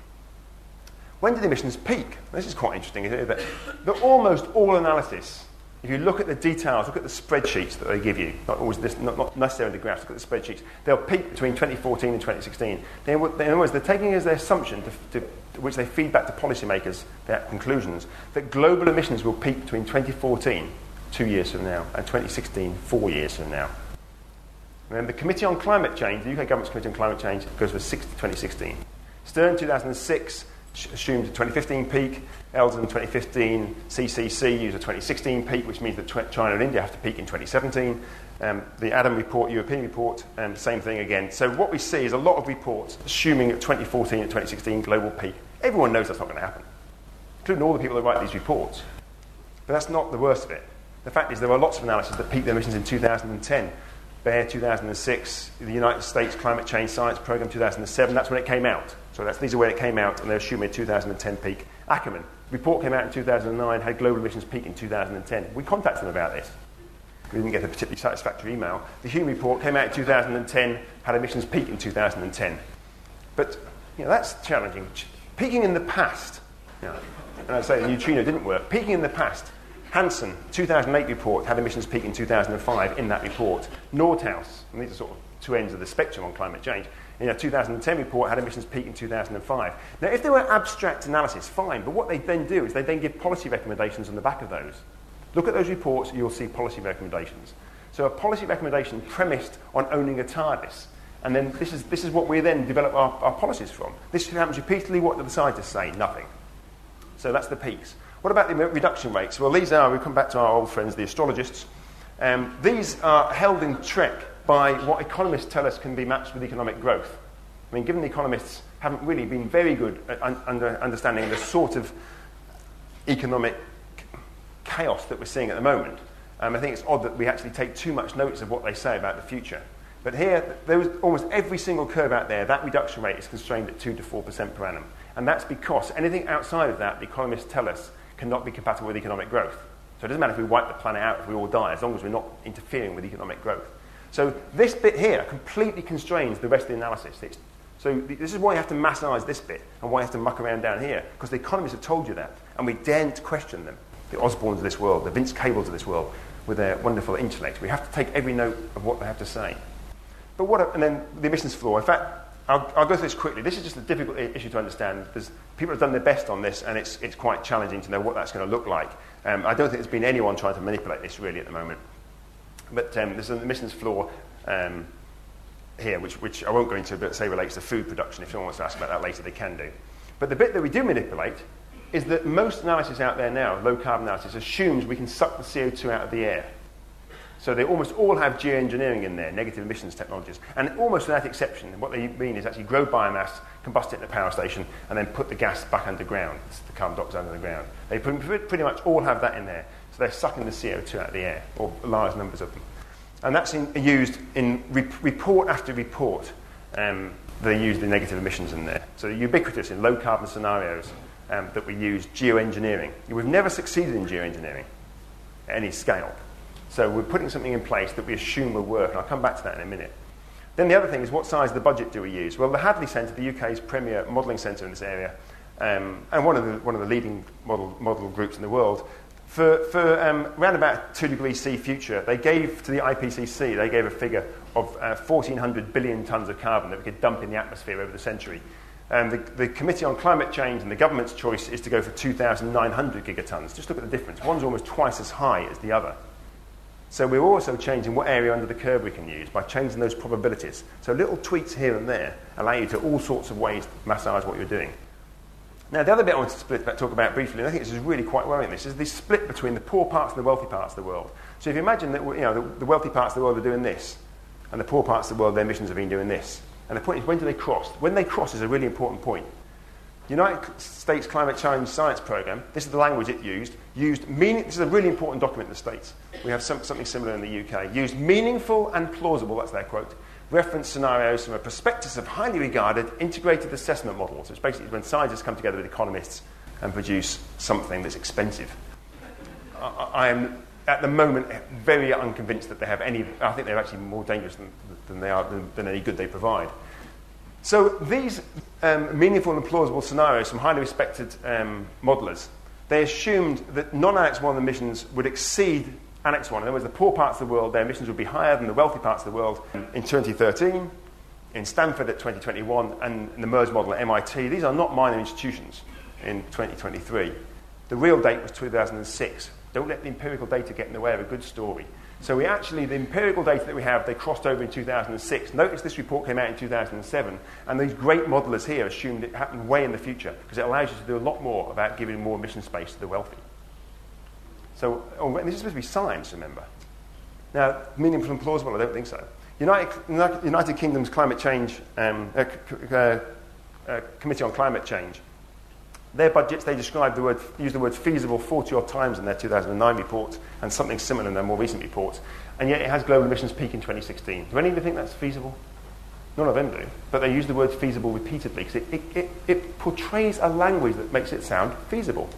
When did emissions peak? This is quite interesting, isn't it? That, that almost all analysis, if you look at the details, look at the spreadsheets that they give you, not always this, not, not necessarily the graphs, look at the spreadsheets, they'll peak between twenty fourteen and twenty sixteen. They, in other words, they're taking as their assumption, to, to, which they feed back to policymakers, their conclusions, that global emissions will peak between twenty fourteen, two years from now, and twenty sixteen, four years from now. And then the Committee on Climate Change, the U K Government's Committee on Climate Change, goes for twenty sixteen. Stern, two thousand six, assumed a twenty fifteen peak. Eldon, twenty fifteen. C C C used a twenty sixteen peak, which means that China and India have to peak in twenty seventeen. Um, the Adam report, European report, um, same thing again. So what we see is a lot of reports assuming at twenty fourteen and twenty sixteen global peak. Everyone knows that's not going to happen, including all the people that write these reports. But that's not the worst of it. The fact is there are lots of analyses that peaked their emissions in two thousand ten. Bear, two thousand six, the United States Climate Change Science Programme, two thousand seven, that's when it came out. So that's, these are where it came out, and they're assuming a two thousand ten peak. Ackerman, report came out in two thousand nine, had global emissions peak in two thousand ten. We contacted them about this. We didn't get a particularly satisfactory email. The Hume report came out in two thousand ten, had emissions peak in two thousand ten. But, you know, that's challenging. Peaking in the past, you know, and I'd say the neutrino didn't work. Peaking in the past, Hansen, two thousand eight report, had emissions peak in two thousand five in that report. Nordhaus, and these are sort of two ends of the spectrum on climate change, in a two thousand ten report had emissions peak in two thousand five. Now, if they were abstract analysis, fine, but what they then do is they then give policy recommendations on the back of those. Look at those reports, you'll see policy recommendations. So a policy recommendation premised on owning a TARDIS. And then this is, this is what we then develop our, our policies from. This happens repeatedly. What do the scientists say? Nothing. So that's the peaks. What about the reduction rates? Well, these are, we come back to our old friends, the astrologists. Um, these are held in check by what economists tell us can be matched with economic growth. I mean, given the economists haven't really been very good at un- under understanding the sort of economic chaos that we're seeing at the moment, um, I think it's odd that we actually take too much notice of what they say about the future. But here, there was almost every single curve out there, that reduction rate is constrained at two to four percent per annum. And that's because anything outside of that, the economists tell us, cannot be compatible with economic growth. So it doesn't matter if we wipe the planet out, if we all die, as long as we're not interfering with economic growth. So this bit here completely constrains the rest of the analysis. It's, so this is why you have to massage this bit and why you have to muck around down here, because the economists have told you that, and we daren't question them. The Osborns of this world, the Vince Cables of this world, with their wonderful intellect. We have to take every note of what they have to say. But what, and then the emissions floor. In fact, I'll, I'll go through this quickly. This is just a difficult issue to understand. There's, people have done their best on this, and it's, it's quite challenging to know what that's going to look like. Um, I don't think there's been anyone trying to manipulate this really at the moment. But um, there's an emissions floor um, here, which, which I won't go into, but say relates to food production. If someone wants to ask about that later, they can do. But the bit that we do manipulate is that most analysis out there now, low-carbon analysis, assumes we can suck the C O two out of the air. So they almost all have geoengineering in there, negative emissions technologies. And almost without exception, what they mean is actually grow biomass, combust it in a power station, and then put the gas back underground. It's the carbon dioxide underground. They pretty much all have that in there. So they're sucking the C O two out of the air, or large numbers of them. And that's in, used in re- report after report. Um, they use the negative emissions in there. So ubiquitous in low-carbon scenarios um, that we use geoengineering. We've never succeeded in geoengineering at any scale. So we're putting something in place that we assume will work, and I'll come back to that in a minute. Then the other thing is, what size of the budget do we use? Well, the Hadley Centre, the U K's premier modelling centre in this area, um, and one of the one of the leading model model groups in the world, for for um, around about two degrees C future, they gave to the I P C C, they gave a figure of uh, fourteen hundred billion tonnes of carbon that we could dump in the atmosphere over the century. Um, the, the Committee on Climate Change and the government's choice is to go for two thousand nine hundred gigatons. Just look at the difference. One's almost twice as high as the other. So we're also changing what area under the curve we can use by changing those probabilities. So little tweaks here and there allow you to all sorts of ways to massage what you're doing. Now, the other bit I want to split, talk about briefly, and I think this is really quite worrying, this is the split between the poor parts and the wealthy parts of the world. So if you imagine that, you know, the, the wealthy parts of the world are doing this, and the poor parts of the world, their emissions have been doing this. And the point is, when do they cross? When they cross is a really important point. The United States Climate Change Science Programme, this is the language it used, used meaning, this is a really important document in the States. We have some, something similar in the U K. Used meaningful and plausible, that's their quote, reference scenarios from a prospectus of highly regarded integrated assessment models. It's basically when scientists come together with economists and produce something that's expensive. I, I am, at the moment, very unconvinced that they have any, I think they're actually more dangerous than, than they are, than, than any good they provide. So these um, meaningful and plausible scenarios from highly respected um, modellers, they assumed that non-Annex one emissions would exceed Annex one. In other words, the poor parts of the world, their emissions would be higher than the wealthy parts of the world in twenty thirteen, in Stanford at twenty twenty-one, and in the MERS model at M I T. These are not minor institutions in twenty twenty-three. The real date was two thousand six. Don't let the empirical data get in the way of a good story. So we actually, the empirical data that we have, they crossed over in two thousand six. Notice this report came out in two thousand seven, and these great modelers here assumed it happened way in the future, because it allows you to do a lot more about giving more emission space to the wealthy. So, oh, this is supposed to be science, remember. Now, meaningful and plausible, I don't think so. United, United Kingdom's Climate Change, um, uh, uh, uh, Committee on Climate Change, their budgets, they describe the word, use the word feasible forty-odd times in their two thousand nine report, and something similar in their more recent reports, and yet it has global emissions peak in twenty sixteen. Do any of you think that's feasible? None of them do, but they use the word feasible repeatedly, because it, it, it, it portrays a language that makes it sound feasible.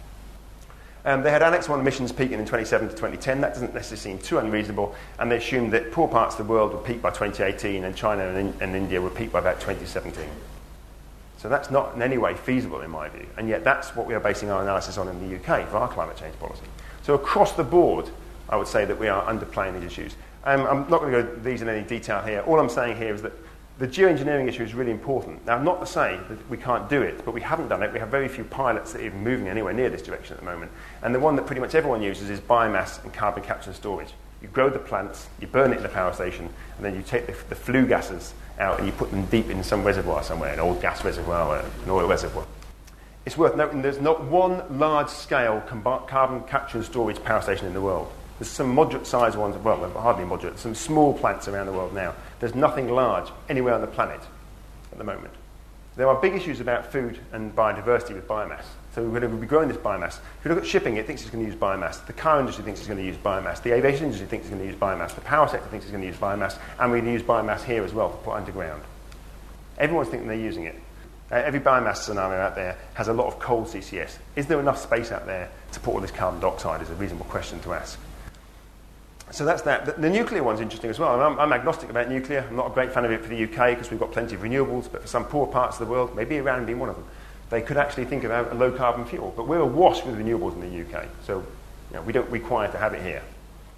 Um, they had Annex one emissions peaking in twenty seven to twenty ten. That doesn't necessarily seem too unreasonable, and they assumed that poor parts of the world would peak by twenty eighteen, and China and, and India would peak by about twenty seventeen. So that's not in any way feasible in my view, and yet that's what we are basing our analysis on in the U K for our climate change policy. So across the board, I would say that we are underplaying these issues. Um, I'm not going to go into these in any detail here. All I'm saying here is that the geoengineering issue is really important. Now, not to say that we can't do it, but we haven't done it. We have very few pilots that are even moving anywhere near this direction at the moment. And the one that pretty much everyone uses is biomass and carbon capture and storage. You grow the plants, you burn it in the power station, and then you take the, the flue gases out and you put them deep in some reservoir somewhere, an old gas reservoir or an oil reservoir. It's worth noting there's not one large-scale carbon capture and storage power station in the world. There's some moderate-sized ones, well, hardly moderate, some small plants around the world now. There's nothing large anywhere on the planet at the moment. There are big issues about food and biodiversity with biomass. So we're going to be growing this biomass. If you look at shipping, it thinks it's going to use biomass. The car industry thinks it's going to use biomass. The aviation industry thinks it's going to use biomass. The power sector thinks it's going to use biomass. And we're going to use biomass here as well to put underground. Everyone's thinking they're using it. Uh, every biomass scenario out there has a lot of cold C C S. Is there enough space out there to put all this carbon dioxide is a reasonable question to ask. So that's that. The, the nuclear one's interesting as well. I'm, I'm agnostic about nuclear. I'm not a great fan of it for the U K because we've got plenty of renewables, but for some poor parts of the world, maybe Iran being one of them, they could actually think about a low-carbon fuel. But we're awash with renewables in the U K, so you know, we don't require to have it here.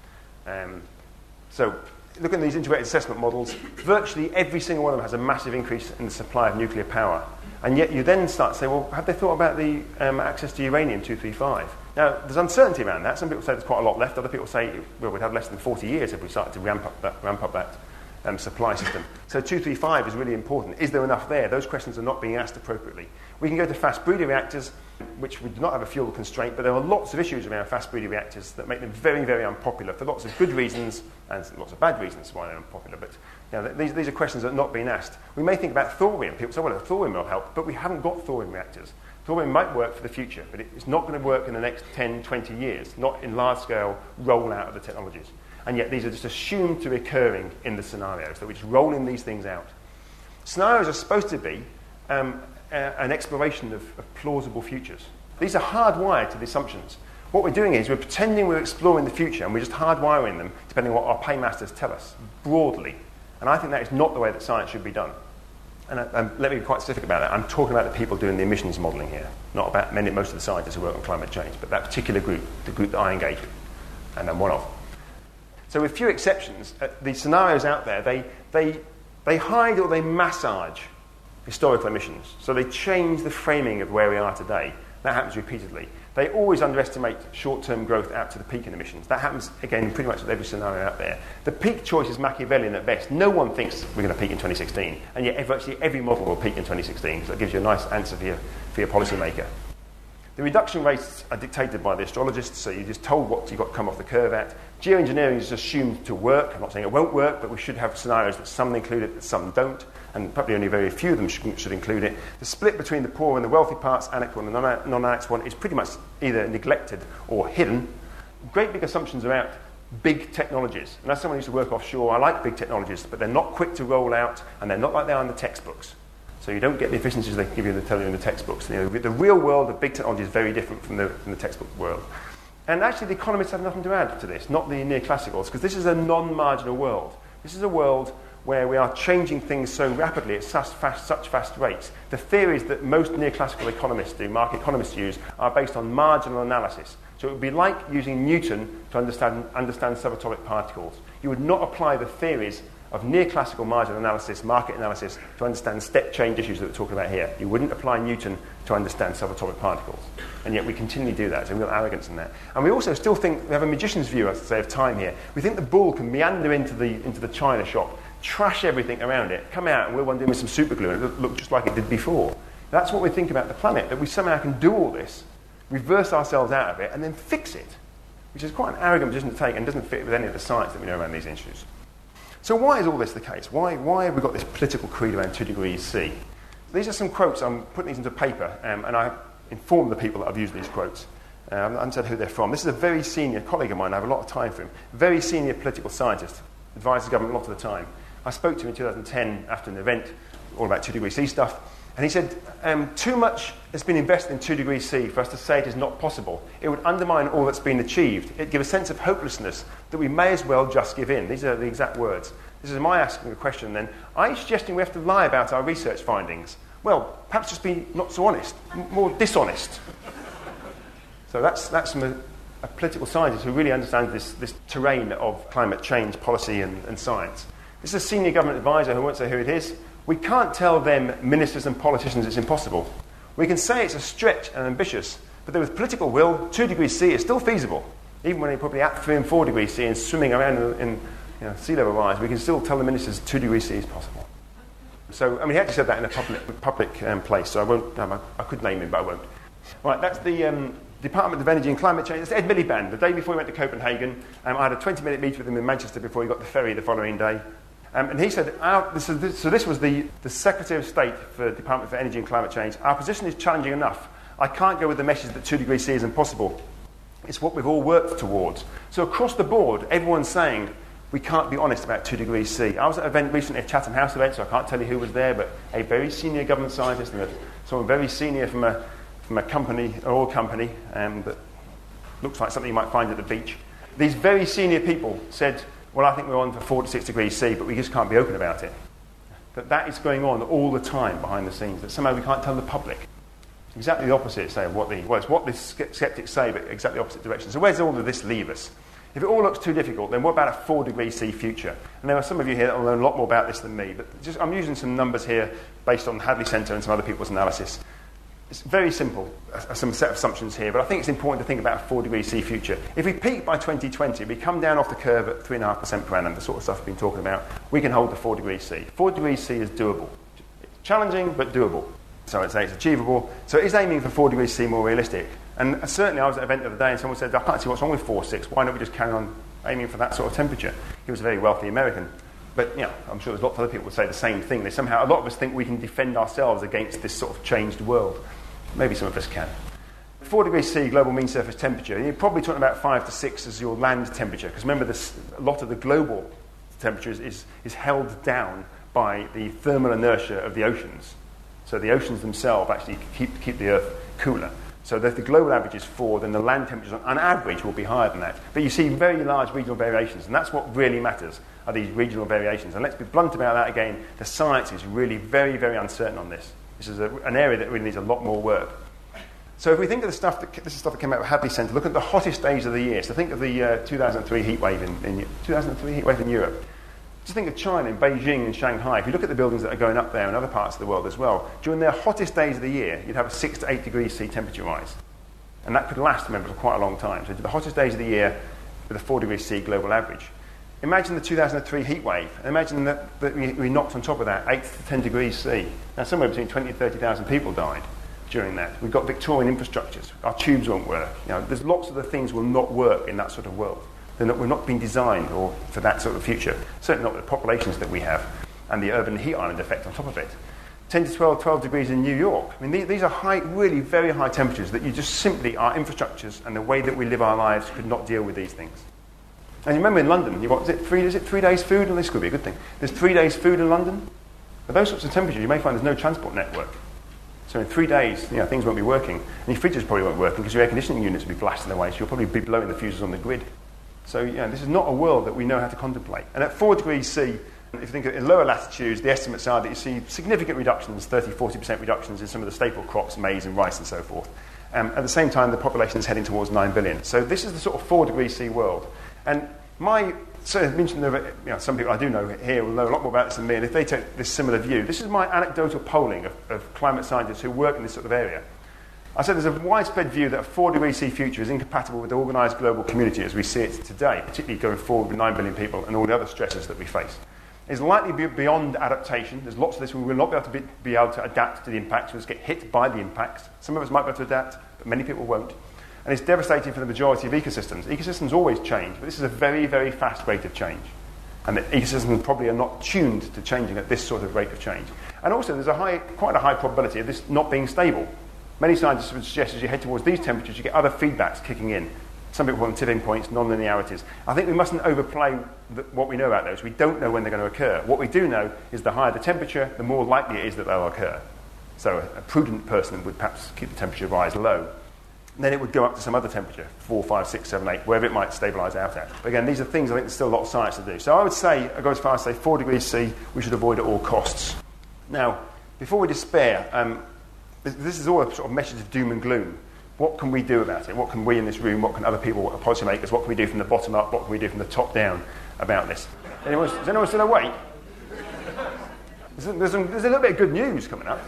Um, so looking at these integrated assessment models, virtually every single one of them has a massive increase in the supply of nuclear power. And yet you then start to say, well, have they thought about the um, access to uranium two thirty-five? Now, there's uncertainty around that. Some people say there's quite a lot left. Other people say, well, we'd have less than forty years if we started to ramp up that, ramp up that um, supply system. So two thirty-five is really important. Is there enough there? Those questions are not being asked appropriately. We can go to fast breeder reactors, which we do not have a fuel constraint, but there are lots of issues around fast breeder reactors that make them very, very unpopular for lots of good reasons and lots of bad reasons why they're unpopular. But you know, these, these are questions that are not being asked. We may think about thorium. People say, well, thorium will help, but we haven't got thorium reactors. Thorium might work for the future, but it's not going to work in the next ten, twenty years, not in large-scale rollout of the technologies. And yet these are just assumed to be occurring in the scenarios, that we're just rolling these things out. Scenarios are supposed to be um, a, an exploration of, of plausible futures. These are hardwired to the assumptions. What we're doing is we're pretending we're exploring the future, and we're just hardwiring them depending on what our paymasters tell us, broadly. And I think that is not the way that science should be done. And, I, and let me be quite specific about that. I'm talking about the people doing the emissions modelling here, not about many, most of the scientists who work on climate change, but that particular group, the group that I engage with, and I'm one of. So with few exceptions, uh, the scenarios out there, they, they, they hide or they massage historical emissions. So they change the framing of where we are today. That happens repeatedly. They always underestimate short-term growth out to the peak in emissions. That happens, again, pretty much with every scenario out there. The peak choice is Machiavellian at best. No one thinks we're going to peak in twenty sixteen, and yet virtually every model will peak in twenty sixteen, so that gives you a nice answer for your, for your policymaker. The reduction rates are dictated by the astrologists, so you're just told what you've got to come off the curve at. Geoengineering is assumed to work. I'm not saying it won't work, but we should have scenarios that some include it, that some don't, and probably only very few of them should, should include it. The split between the poor and the wealthy parts, annexed one and non-annexed one, is pretty much either neglected or hidden. Great big assumptions about big technologies. And as someone who used to work offshore, I like big technologies, but they're not quick to roll out, and they're not like they are in the textbooks. So you don't get the efficiencies they give you and tell you in the textbooks. You know, the real world of big technology is very different from the, from the textbook world. And actually the economists have nothing to add to this, not the neoclassicals, because this is a non-marginal world. This is a world where we are changing things so rapidly at such fast, such fast rates. The theories that most neoclassical economists do, market economists use, are based on marginal analysis. So it would be like using Newton to understand, understand subatomic particles. You would not apply the theories of neoclassical marginal analysis, market analysis, to understand step change issues that we're talking about here. You wouldn't apply Newton to understand subatomic particles. And yet we continually do that. There's a real arrogance in that. And we also still think, we have a magician's view, I say, of time here. We think the bull can meander into the, into the china shop, trash everything around it, come out, and we'll one day with some super glue, and it look just like it did before. That's what we think about the planet, that we somehow can do all this, reverse ourselves out of it, and then fix it, which is quite an arrogant position to take and doesn't fit with any of the science that we know around these issues. So why is all this the case? Why, why have we got this political creed around two degrees C? These are some quotes. I'm putting these into paper, um, and I informed the people that I've used these quotes. Um, I haven't said who they're from. This is a very senior colleague of mine. I have a lot of time for him. Very senior political scientist. Advises the government a lot of the time. I spoke to him in two thousand ten after an event all about two degrees C stuff, and he said, um, too much has been invested in two degrees C for us to say it is not possible. It would undermine all that's been achieved. It would give a sense of hopelessness that we may as well just give in. These are the exact words. This is my asking the question then, are you suggesting we have to lie about our research findings? Well, perhaps just be not so honest, m- more dishonest. So that's, that's from a, a political scientist who really understands this, this terrain of climate change policy and, and science. This is a senior government advisor who won't say who it is. We can't tell them, ministers and politicians, it's impossible. We can say it's a stretch and ambitious, but with political will, two degrees C is still feasible. Even when they're probably at three and four degrees C and swimming around in, in you know, sea level rise, we can still tell the ministers two degrees C is possible. So, I mean, he actually said that in a public, public um, place, so I won't, um, I, I could name him, but I won't. Right, that's the um, Department of Energy and Climate Change. That's Ed Miliband. The day before he went to Copenhagen, um, I had a twenty-minute meeting with him in Manchester before he got the ferry the following day. Um, and he said, our, this is, this, so this was the, the Secretary of State for the Department for Energy and Climate Change. Our position is challenging enough. I can't go with the message that two degrees C is impossible. It's what we've all worked towards. So across the board, everyone's saying we can't be honest about two degrees C. I was at an event recently, a Chatham House event, so I can't tell you who was there, but a very senior government scientist and a, someone very senior from a, from a company, an oil company, um, that looks like something you might find at the beach. These very senior people said, well, I think we're on for four to six degrees C, but we just can't be open about it. That that is going on all the time behind the scenes, that somehow we can't tell the public. Exactly the opposite, say, of what the, well, it's what the skeptics say, but exactly the opposite direction. So where's all of this leave us? If it all looks too difficult, then what about a four degree C future? And there are some of you here that will know a lot more about this than me, but just, I'm using some numbers here based on the Hadley Centre and some other people's analysis. It's very simple, uh, some set of assumptions here, but I think it's important to think about a four degree C future. If we peak by twenty twenty, we come down off the curve at three point five percent per annum, the sort of stuff we've been talking about, we can hold the four degree C. four degree C is doable. It's challenging, but doable. So I'd say it's achievable. So it is aiming for four degrees C more realistic. And certainly I was at an event the other day and someone said, I can't see what's wrong with four six. Why don't we just carry on aiming for that sort of temperature? He was a very wealthy American. But, you know, I'm sure there's lots of other people would say the same thing. They somehow, a lot of us think we can defend ourselves against this sort of changed world. Maybe some of us can. four degrees C global mean surface temperature, you're probably talking about five to six as your land temperature. Because remember, this, a lot of the global temperature is, is held down by the thermal inertia of the oceans. So the oceans themselves actually keep, keep the Earth cooler. So if the global average is four, then the land temperatures on average will be higher than that. But you see very large regional variations, and that's what really matters, are these regional variations. And let's be blunt about that again, the science is really very, very uncertain on this. This is a, an area that really needs a lot more work. So if we think of the stuff, that, this is stuff that came out of Hadley Centre, look at the hottest days of the year. So think of the uh, two thousand three heat wave in, in two thousand three heat wave in Europe. Just think of China, in Beijing and Shanghai. If you look at the buildings that are going up there in other parts of the world as well, during their hottest days of the year, you'd have a six to eight degrees C temperature rise. And that could last, remember, for quite a long time. So the hottest days of the year with a four degrees C global average. Imagine the two thousand three heat wave. And imagine that, that we, we knocked on top of that eight to ten degrees C. Now, somewhere between twenty and thirty thousand people died during that. We've got Victorian infrastructures. Our tubes won't work. You know, there's lots of the things will not work in that sort of world. They're not, we're not being designed or for that sort of future. Certainly not with the populations that we have and the urban heat island effect on top of it. ten to twelve, twelve degrees in New York. I mean, these, these are high, really very high temperatures that you just simply, our infrastructures and the way that we live our lives could not deal with these things. And you remember in London, you've got, is it three, is it three days food? Well, this could be a good thing. There's three days food in London. At those sorts of temperatures, you may find there's no transport network. So in three days, you know, things won't be working. And your fridges probably won't work because your air conditioning units will be blasting away, so you'll probably be blowing the fuses on the grid. So, you know, this is not a world that we know how to contemplate. And at four degrees C, if you think in lower latitudes, the estimates are that you see significant reductions, thirty to forty percent reductions in some of the staple crops, maize and rice and so forth. Um, at the same time, the population is heading towards nine billion. So this is the sort of four degrees C world. And my, so I mentioned, you know, some people I do know here will know a lot more about this than me, and if they take this similar view, this is my anecdotal polling of, of climate scientists who work in this sort of area. I said there's a widespread view that a four degree C future is incompatible with the organised global community as we see it today, particularly going forward with nine billion people and all the other stresses that we face. It's likely to be beyond adaptation. There's lots of this we will not be able to be, be able to adapt to the impacts. We'll just get hit by the impacts. Some of us might be able to adapt, but many people won't. And it's devastating for the majority of ecosystems. Ecosystems always change, but this is a very, very fast rate of change. And the ecosystems probably are not tuned to changing at this sort of rate of change. And also there's a high, quite a high probability of this not being stable. Many scientists would suggest as you head towards these temperatures, you get other feedbacks kicking in. Some people call them tipping points, non-linearities. I think we mustn't overplay the, what we know about those. We don't know when they're going to occur. What we do know is the higher the temperature, the more likely it is that they'll occur. So a, a prudent person would perhaps keep the temperature rise low. And then it would go up to some other temperature, four, five, six, seven, eight, wherever it might stabilise out at. But again, these are things I think there's still a lot of science to do. So I would say, I go as far as to say four degrees C, we should avoid at all costs. Now, before we despair, um, this, this is all a sort of message of doom and gloom. What can we do about it? What can we in this room, what can other people, policymakers, what can we do from the bottom up, what can we do from the top down about this? Anyone, is anyone still awake? There's, there's, some, there's a little bit of good news coming up.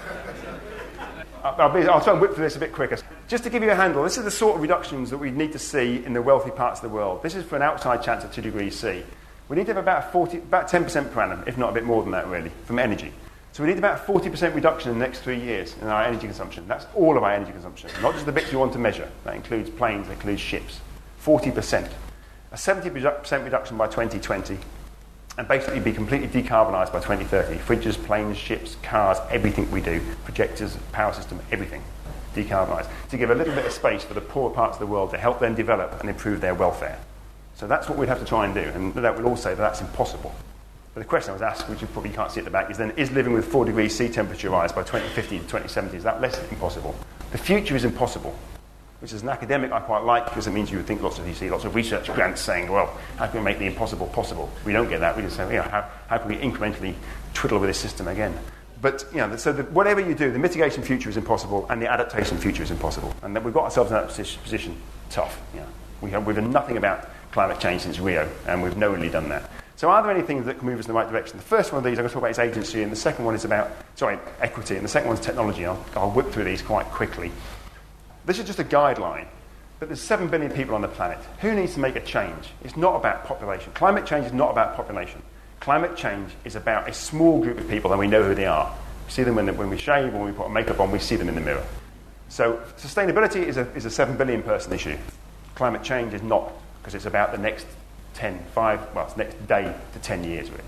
I'll, be, I'll try and whip through this a bit quicker. Just to give you a handle, this is the sort of reductions that we need to see in the wealthy parts of the world. This is for an outside chance at two degrees C. We need to have about, forty, about ten percent per annum, if not a bit more than that really, from energy. So we need about forty percent reduction in the next three years in our energy consumption. That's all of our energy consumption, not just the bits you want to measure. That includes planes, that includes ships. forty percent. A seventy percent reduction by twenty twenty, and basically be completely decarbonised by twenty thirty. Fridges, planes, ships, cars, everything we do, projectors, power system, everything, decarbonised. To give a little bit of space for the poorer parts of the world to help them develop and improve their welfare. So that's what we'd have to try and do, and that will all say that that's impossible. But the question I was asked, which you probably can't see at the back, is then, is living with four degrees sea temperature rise by twenty fifty to twenty seventy, is that less impossible? The future is impossible, which as an academic I quite like, because it means you would think lots of, you see lots of research grants saying, well, how can we make the impossible possible? We don't get that. We just say, you know, how, how can we incrementally twiddle with this system again? But, you know, so the, whatever you do, the mitigation future is impossible and the adaptation future is impossible. And then we've got ourselves in that position, position tough. You know. we have, we've done nothing about climate change since Rio, and we've knowingly done that. So are there any things that can move us in the right direction? The first one of these I'm going to talk about is agency, and the second one is about, sorry, equity, and the second one is technology. I'll, I'll whip through these quite quickly. This is just a guideline, but there's seven billion people on the planet. Who needs to make a change? It's not about population. Climate change is not about population. Climate change is about a small group of people, and we know who they are. We see them when, when we shave, when we put makeup on, we see them in the mirror. So sustainability is a, is a seven billion person issue. Climate change is not, because it's about the next ten, five, well, it's next day to ten years, really.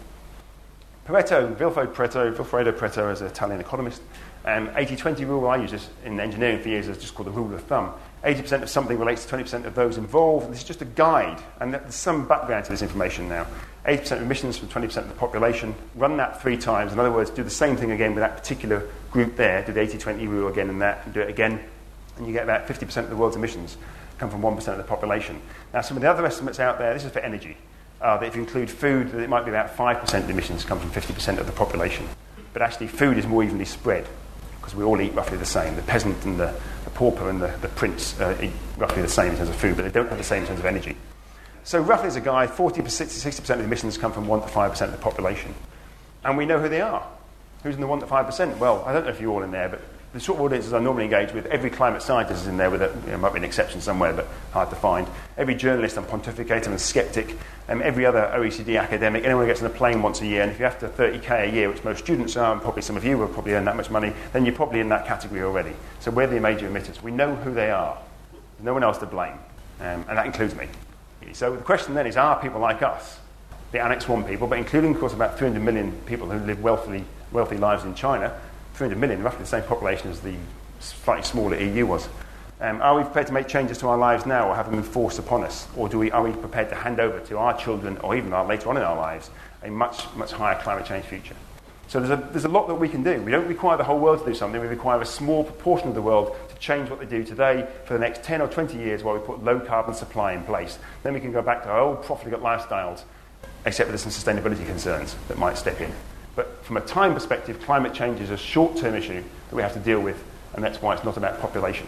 Pareto, Vilfredo Pareto, Vilfredo Pareto is an Italian economist. Um, eighty twenty rule, I use this in engineering for years, it's just called the rule of thumb. eighty percent of something relates to twenty percent of those involved. This is just a guide, and there's some background to this information now. eighty percent of emissions from twenty percent of the population. Run that three times. In other words, do the same thing again with that particular group there. Do the eighty twenty rule again and that, and do it again. And you get about fifty percent of the world's emissions come from one percent of the population. Now, some of the other estimates out there, this is for energy, uh, that if you include food, that it might be about five percent of the emissions come from fifty percent of the population. But actually, food is more evenly spread, because we all eat roughly the same. The peasant and the, the pauper and the, the prince uh, eat roughly the same in terms of food, but they don't have the same in terms of energy. So roughly as a guide, forty to sixty percent of the emissions come from one to five percent of the population. And we know who they are. Who's in the one to five percent? Well, I don't know if you're all in there, but the sort of audiences I normally engage with, every climate scientist is in there, with a, you know, might be an exception somewhere, but hard to find. Every journalist and pontificator and skeptic, and every other O E C D academic, anyone who gets on a plane once a year, and if you're after thirty K a year, which most students are, and probably some of you will probably earn that much money, then you're probably in that category already. So we're the major emitters. We know who they are. There's no one else to blame, um, and that includes me. So the question then is, are people like us, the Annex one people, but including, of course, about three hundred million people who live wealthy, wealthy lives in China, three hundred million, roughly the same population as the slightly smaller E U was. Um, are we prepared to make changes to our lives now, or have them forced upon us? Or do we, are we prepared to hand over to our children, or even our, later on in our lives, a much, much higher climate change future? So there's a, there's a lot that we can do. We don't require the whole world to do something. We require a small proportion of the world to change what they do today for the next ten or twenty years while we put low-carbon supply in place. Then we can go back to our old profligate lifestyles, except for some sustainability concerns that might step in. But from a time perspective, climate change is a short-term issue that we have to deal with, and that's why it's not about population.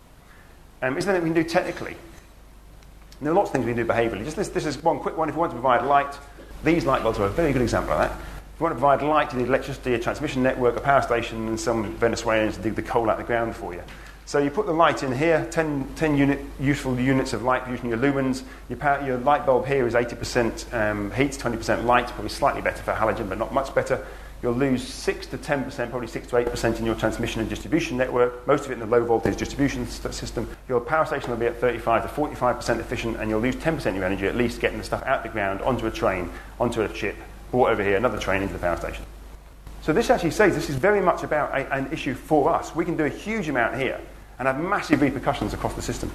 Um, is there anything we can do technically? There are lots of things we can do behaviourally. Just this, this is one quick one. If you want to provide light, these light bulbs are a very good example of that. If you want to provide light, you need electricity, a transmission network, a power station, and some Venezuelans to dig the coal out of the ground for you. So you put the light in here, ten, ten unit, useful units of light using your lumens. Your, power, your light bulb here is eighty percent um, heat, twenty percent light, probably slightly better for halogen, but not much better. You'll lose six to ten percent, probably six to eight percent in your transmission and distribution network, most of it in the low voltage distribution st- system. Your power station will be at thirty-five to forty-five percent efficient, and you'll lose ten percent of your energy at least getting the stuff out the ground, onto a train, onto a ship, brought over here, another train into the power station. So this actually says this is very much about a, an issue for us. We can do a huge amount here and have massive repercussions across the system.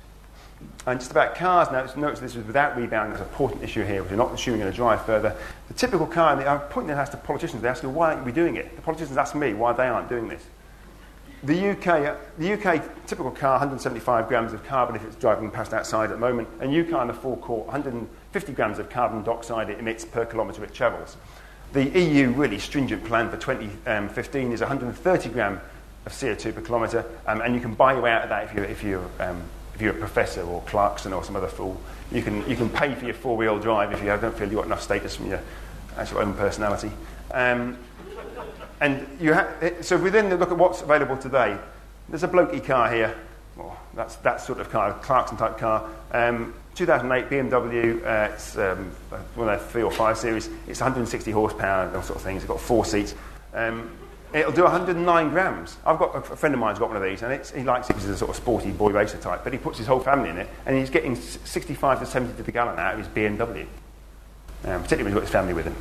And just about cars, now notice this is without rebounding, it's an important issue here, which we're not assuming going to drive further. The typical car, and I'm pointing this out to politicians, they ask me, why aren't we doing it? The politicians ask me why they aren't doing this. The U K, uh, the U K typical car, one hundred seventy-five grams of carbon if it's driving past outside at the moment, and U K on the forecourt, one hundred fifty grams of carbon dioxide it emits per kilometre it travels. The E U really stringent plan for twenty fifteen is one hundred thirty grams of C O two per kilometre, um, and you can buy your way out of that if you're, if you're um, if you're a professor or Clarkson or some other fool. You can you can pay for your four-wheel drive if you don't feel you've got enough status from your actual own personality. Um, and you ha- so if we then look at what's available today, there's a blokey car here. Well, that's that sort of car, Clarkson-type car. Um, two thousand eight B M W, uh, it's um, one of their three or five series. It's one hundred sixty horsepower, those sort of things. It's got four seats. Um, It'll do one hundred nine grams. I've got a friend of mine's got one of these, and it's, he likes it because he's a sort of sporty boy racer type, but he puts his whole family in it, and he's getting sixty-five to seventy to the gallon out of his B M W, um, particularly when he's got his family with him.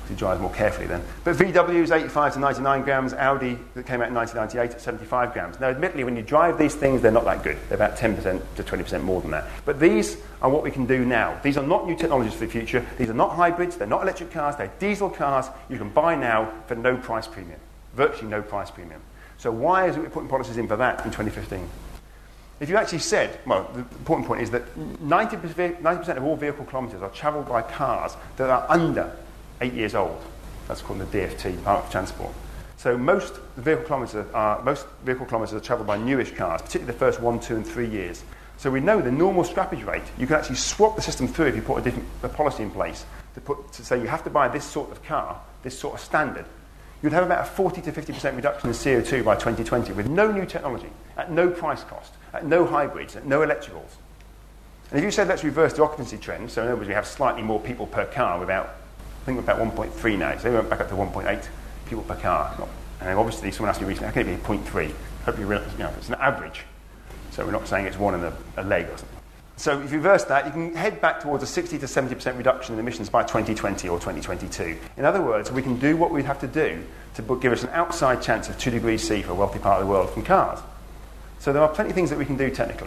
He drives more carefully then. But V W is eighty-five to ninety-nine grams. Audi, that came out in nineteen ninety-eight, at seventy-five grams. Now, admittedly, when you drive these things, they're not that good. They're about ten percent to twenty percent more than that. But these are what we can do now. These are not new technologies for the future. These are not hybrids. They're not electric cars. They're diesel cars you can buy now for no price premium. Virtually no price premium. So why is it we're putting policies in for that in twenty fifteen? If you actually said, well, the important point is that ninety percent of all vehicle kilometres are travelled by cars that are under eight years old. That's called the D F T, Department for Transport. So most vehicle kilometres are most vehicle kilometres are travelled by newish cars, particularly the first one, two, and three years. So we know the normal scrappage rate. You can actually swap the system through if you put a different a policy in place to put to say you have to buy this sort of car, this sort of standard. You'd have about a forty to fifty percent reduction in C O two by twenty twenty with no new technology, at no price cost, at no hybrids, at no electricals. And if you said let's reverse the occupancy trend, so in other words we have slightly more people per car without, I think we're about one point three now, so we went back up to one point eight people per car. And obviously someone asked me recently, how can it be zero point three? Hope you realise, you know, it's an average. So we're not saying it's one in a, a leg or something. So if you reverse that, you can head back towards a sixty to seventy percent reduction in emissions by twenty twenty or twenty twenty-two. In other words, we can do what we'd have to do to give us an outside chance of two degrees C for a wealthy part of the world from cars. So there are plenty of things that we can do technically.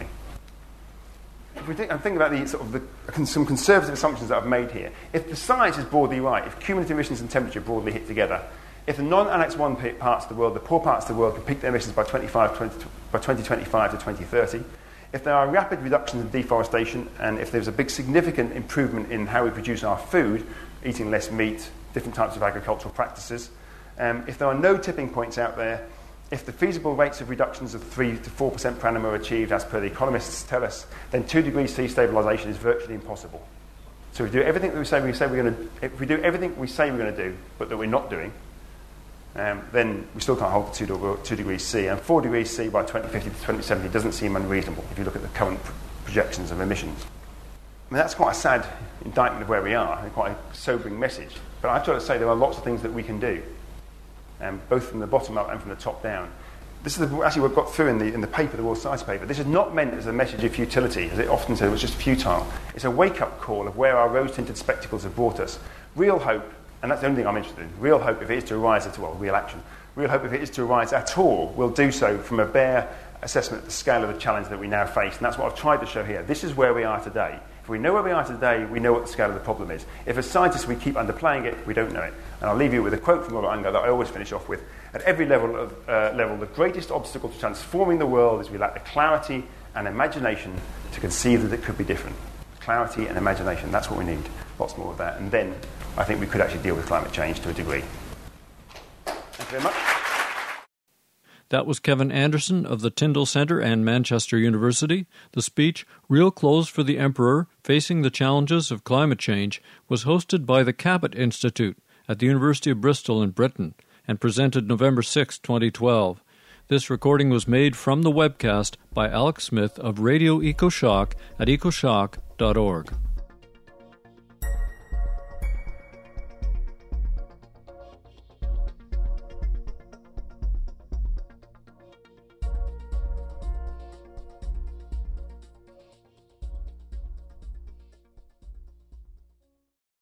If we think, I'm thinking about the, sort of the, some conservative assumptions that I've made here. If the science is broadly right, if cumulative emissions and temperature broadly hit together, if the non-Annex one parts of the world, the poor parts of the world, can peak their emissions by, twenty-five, twenty, by twenty twenty-five to twenty thirty, if there are rapid reductions in deforestation, and if there's a big significant improvement in how we produce our food, eating less meat, different types of agricultural practices, um, if there are no tipping points out there, if the feasible rates of reductions of three to four percent per annum are achieved, as per the economists tell us, then two degrees C stabilisation is virtually impossible. So if we do everything that we say we say we're going to, if we do everything we say we're going to do, but that we're not doing, um, then we still can't hold the two, two degrees C. And four degrees C by twenty fifty to twenty seventy doesn't seem unreasonable if you look at the current pr- projections of emissions. I mean, that's quite a sad indictment of where we are, and quite a sobering message. But I've got to say there are lots of things that we can do. Um, both from the bottom up and from the top down. This is the, actually what got through in the, in the paper, the World Science paper. This is not meant as a message of futility, as it often says, it was just futile. It's a wake-up call of where our rose-tinted spectacles have brought us. Real hope, and that's the only thing I'm interested in, real hope, if it is to arise at all, real action, real hope, if it is to arise at all, will do so from a bare assessment of the scale of the challenge that we now face. And that's what I've tried to show here. This is where we are today. If we know where we are today, we know what the scale of the problem is. If as scientists we keep underplaying it, we don't know it. And I'll leave you with a quote from Robert Unger that I always finish off with. At every level, of, uh, level, the greatest obstacle to transforming the world is we lack the clarity and imagination to conceive that it could be different. Clarity and imagination, that's what we need. Lots more of that. And then I think we could actually deal with climate change to a degree. Thank you very much. That was Kevin Anderson of the Tyndall Centre and Manchester University. The speech, Real Clothes for the Emperor, Facing the Challenges of Climate Change, was hosted by the Cabot Institute at the University of Bristol in Britain and presented November sixth, twenty twelve. This recording was made from the webcast by Alex Smith of Radio EcoShock at ecoshock dot org.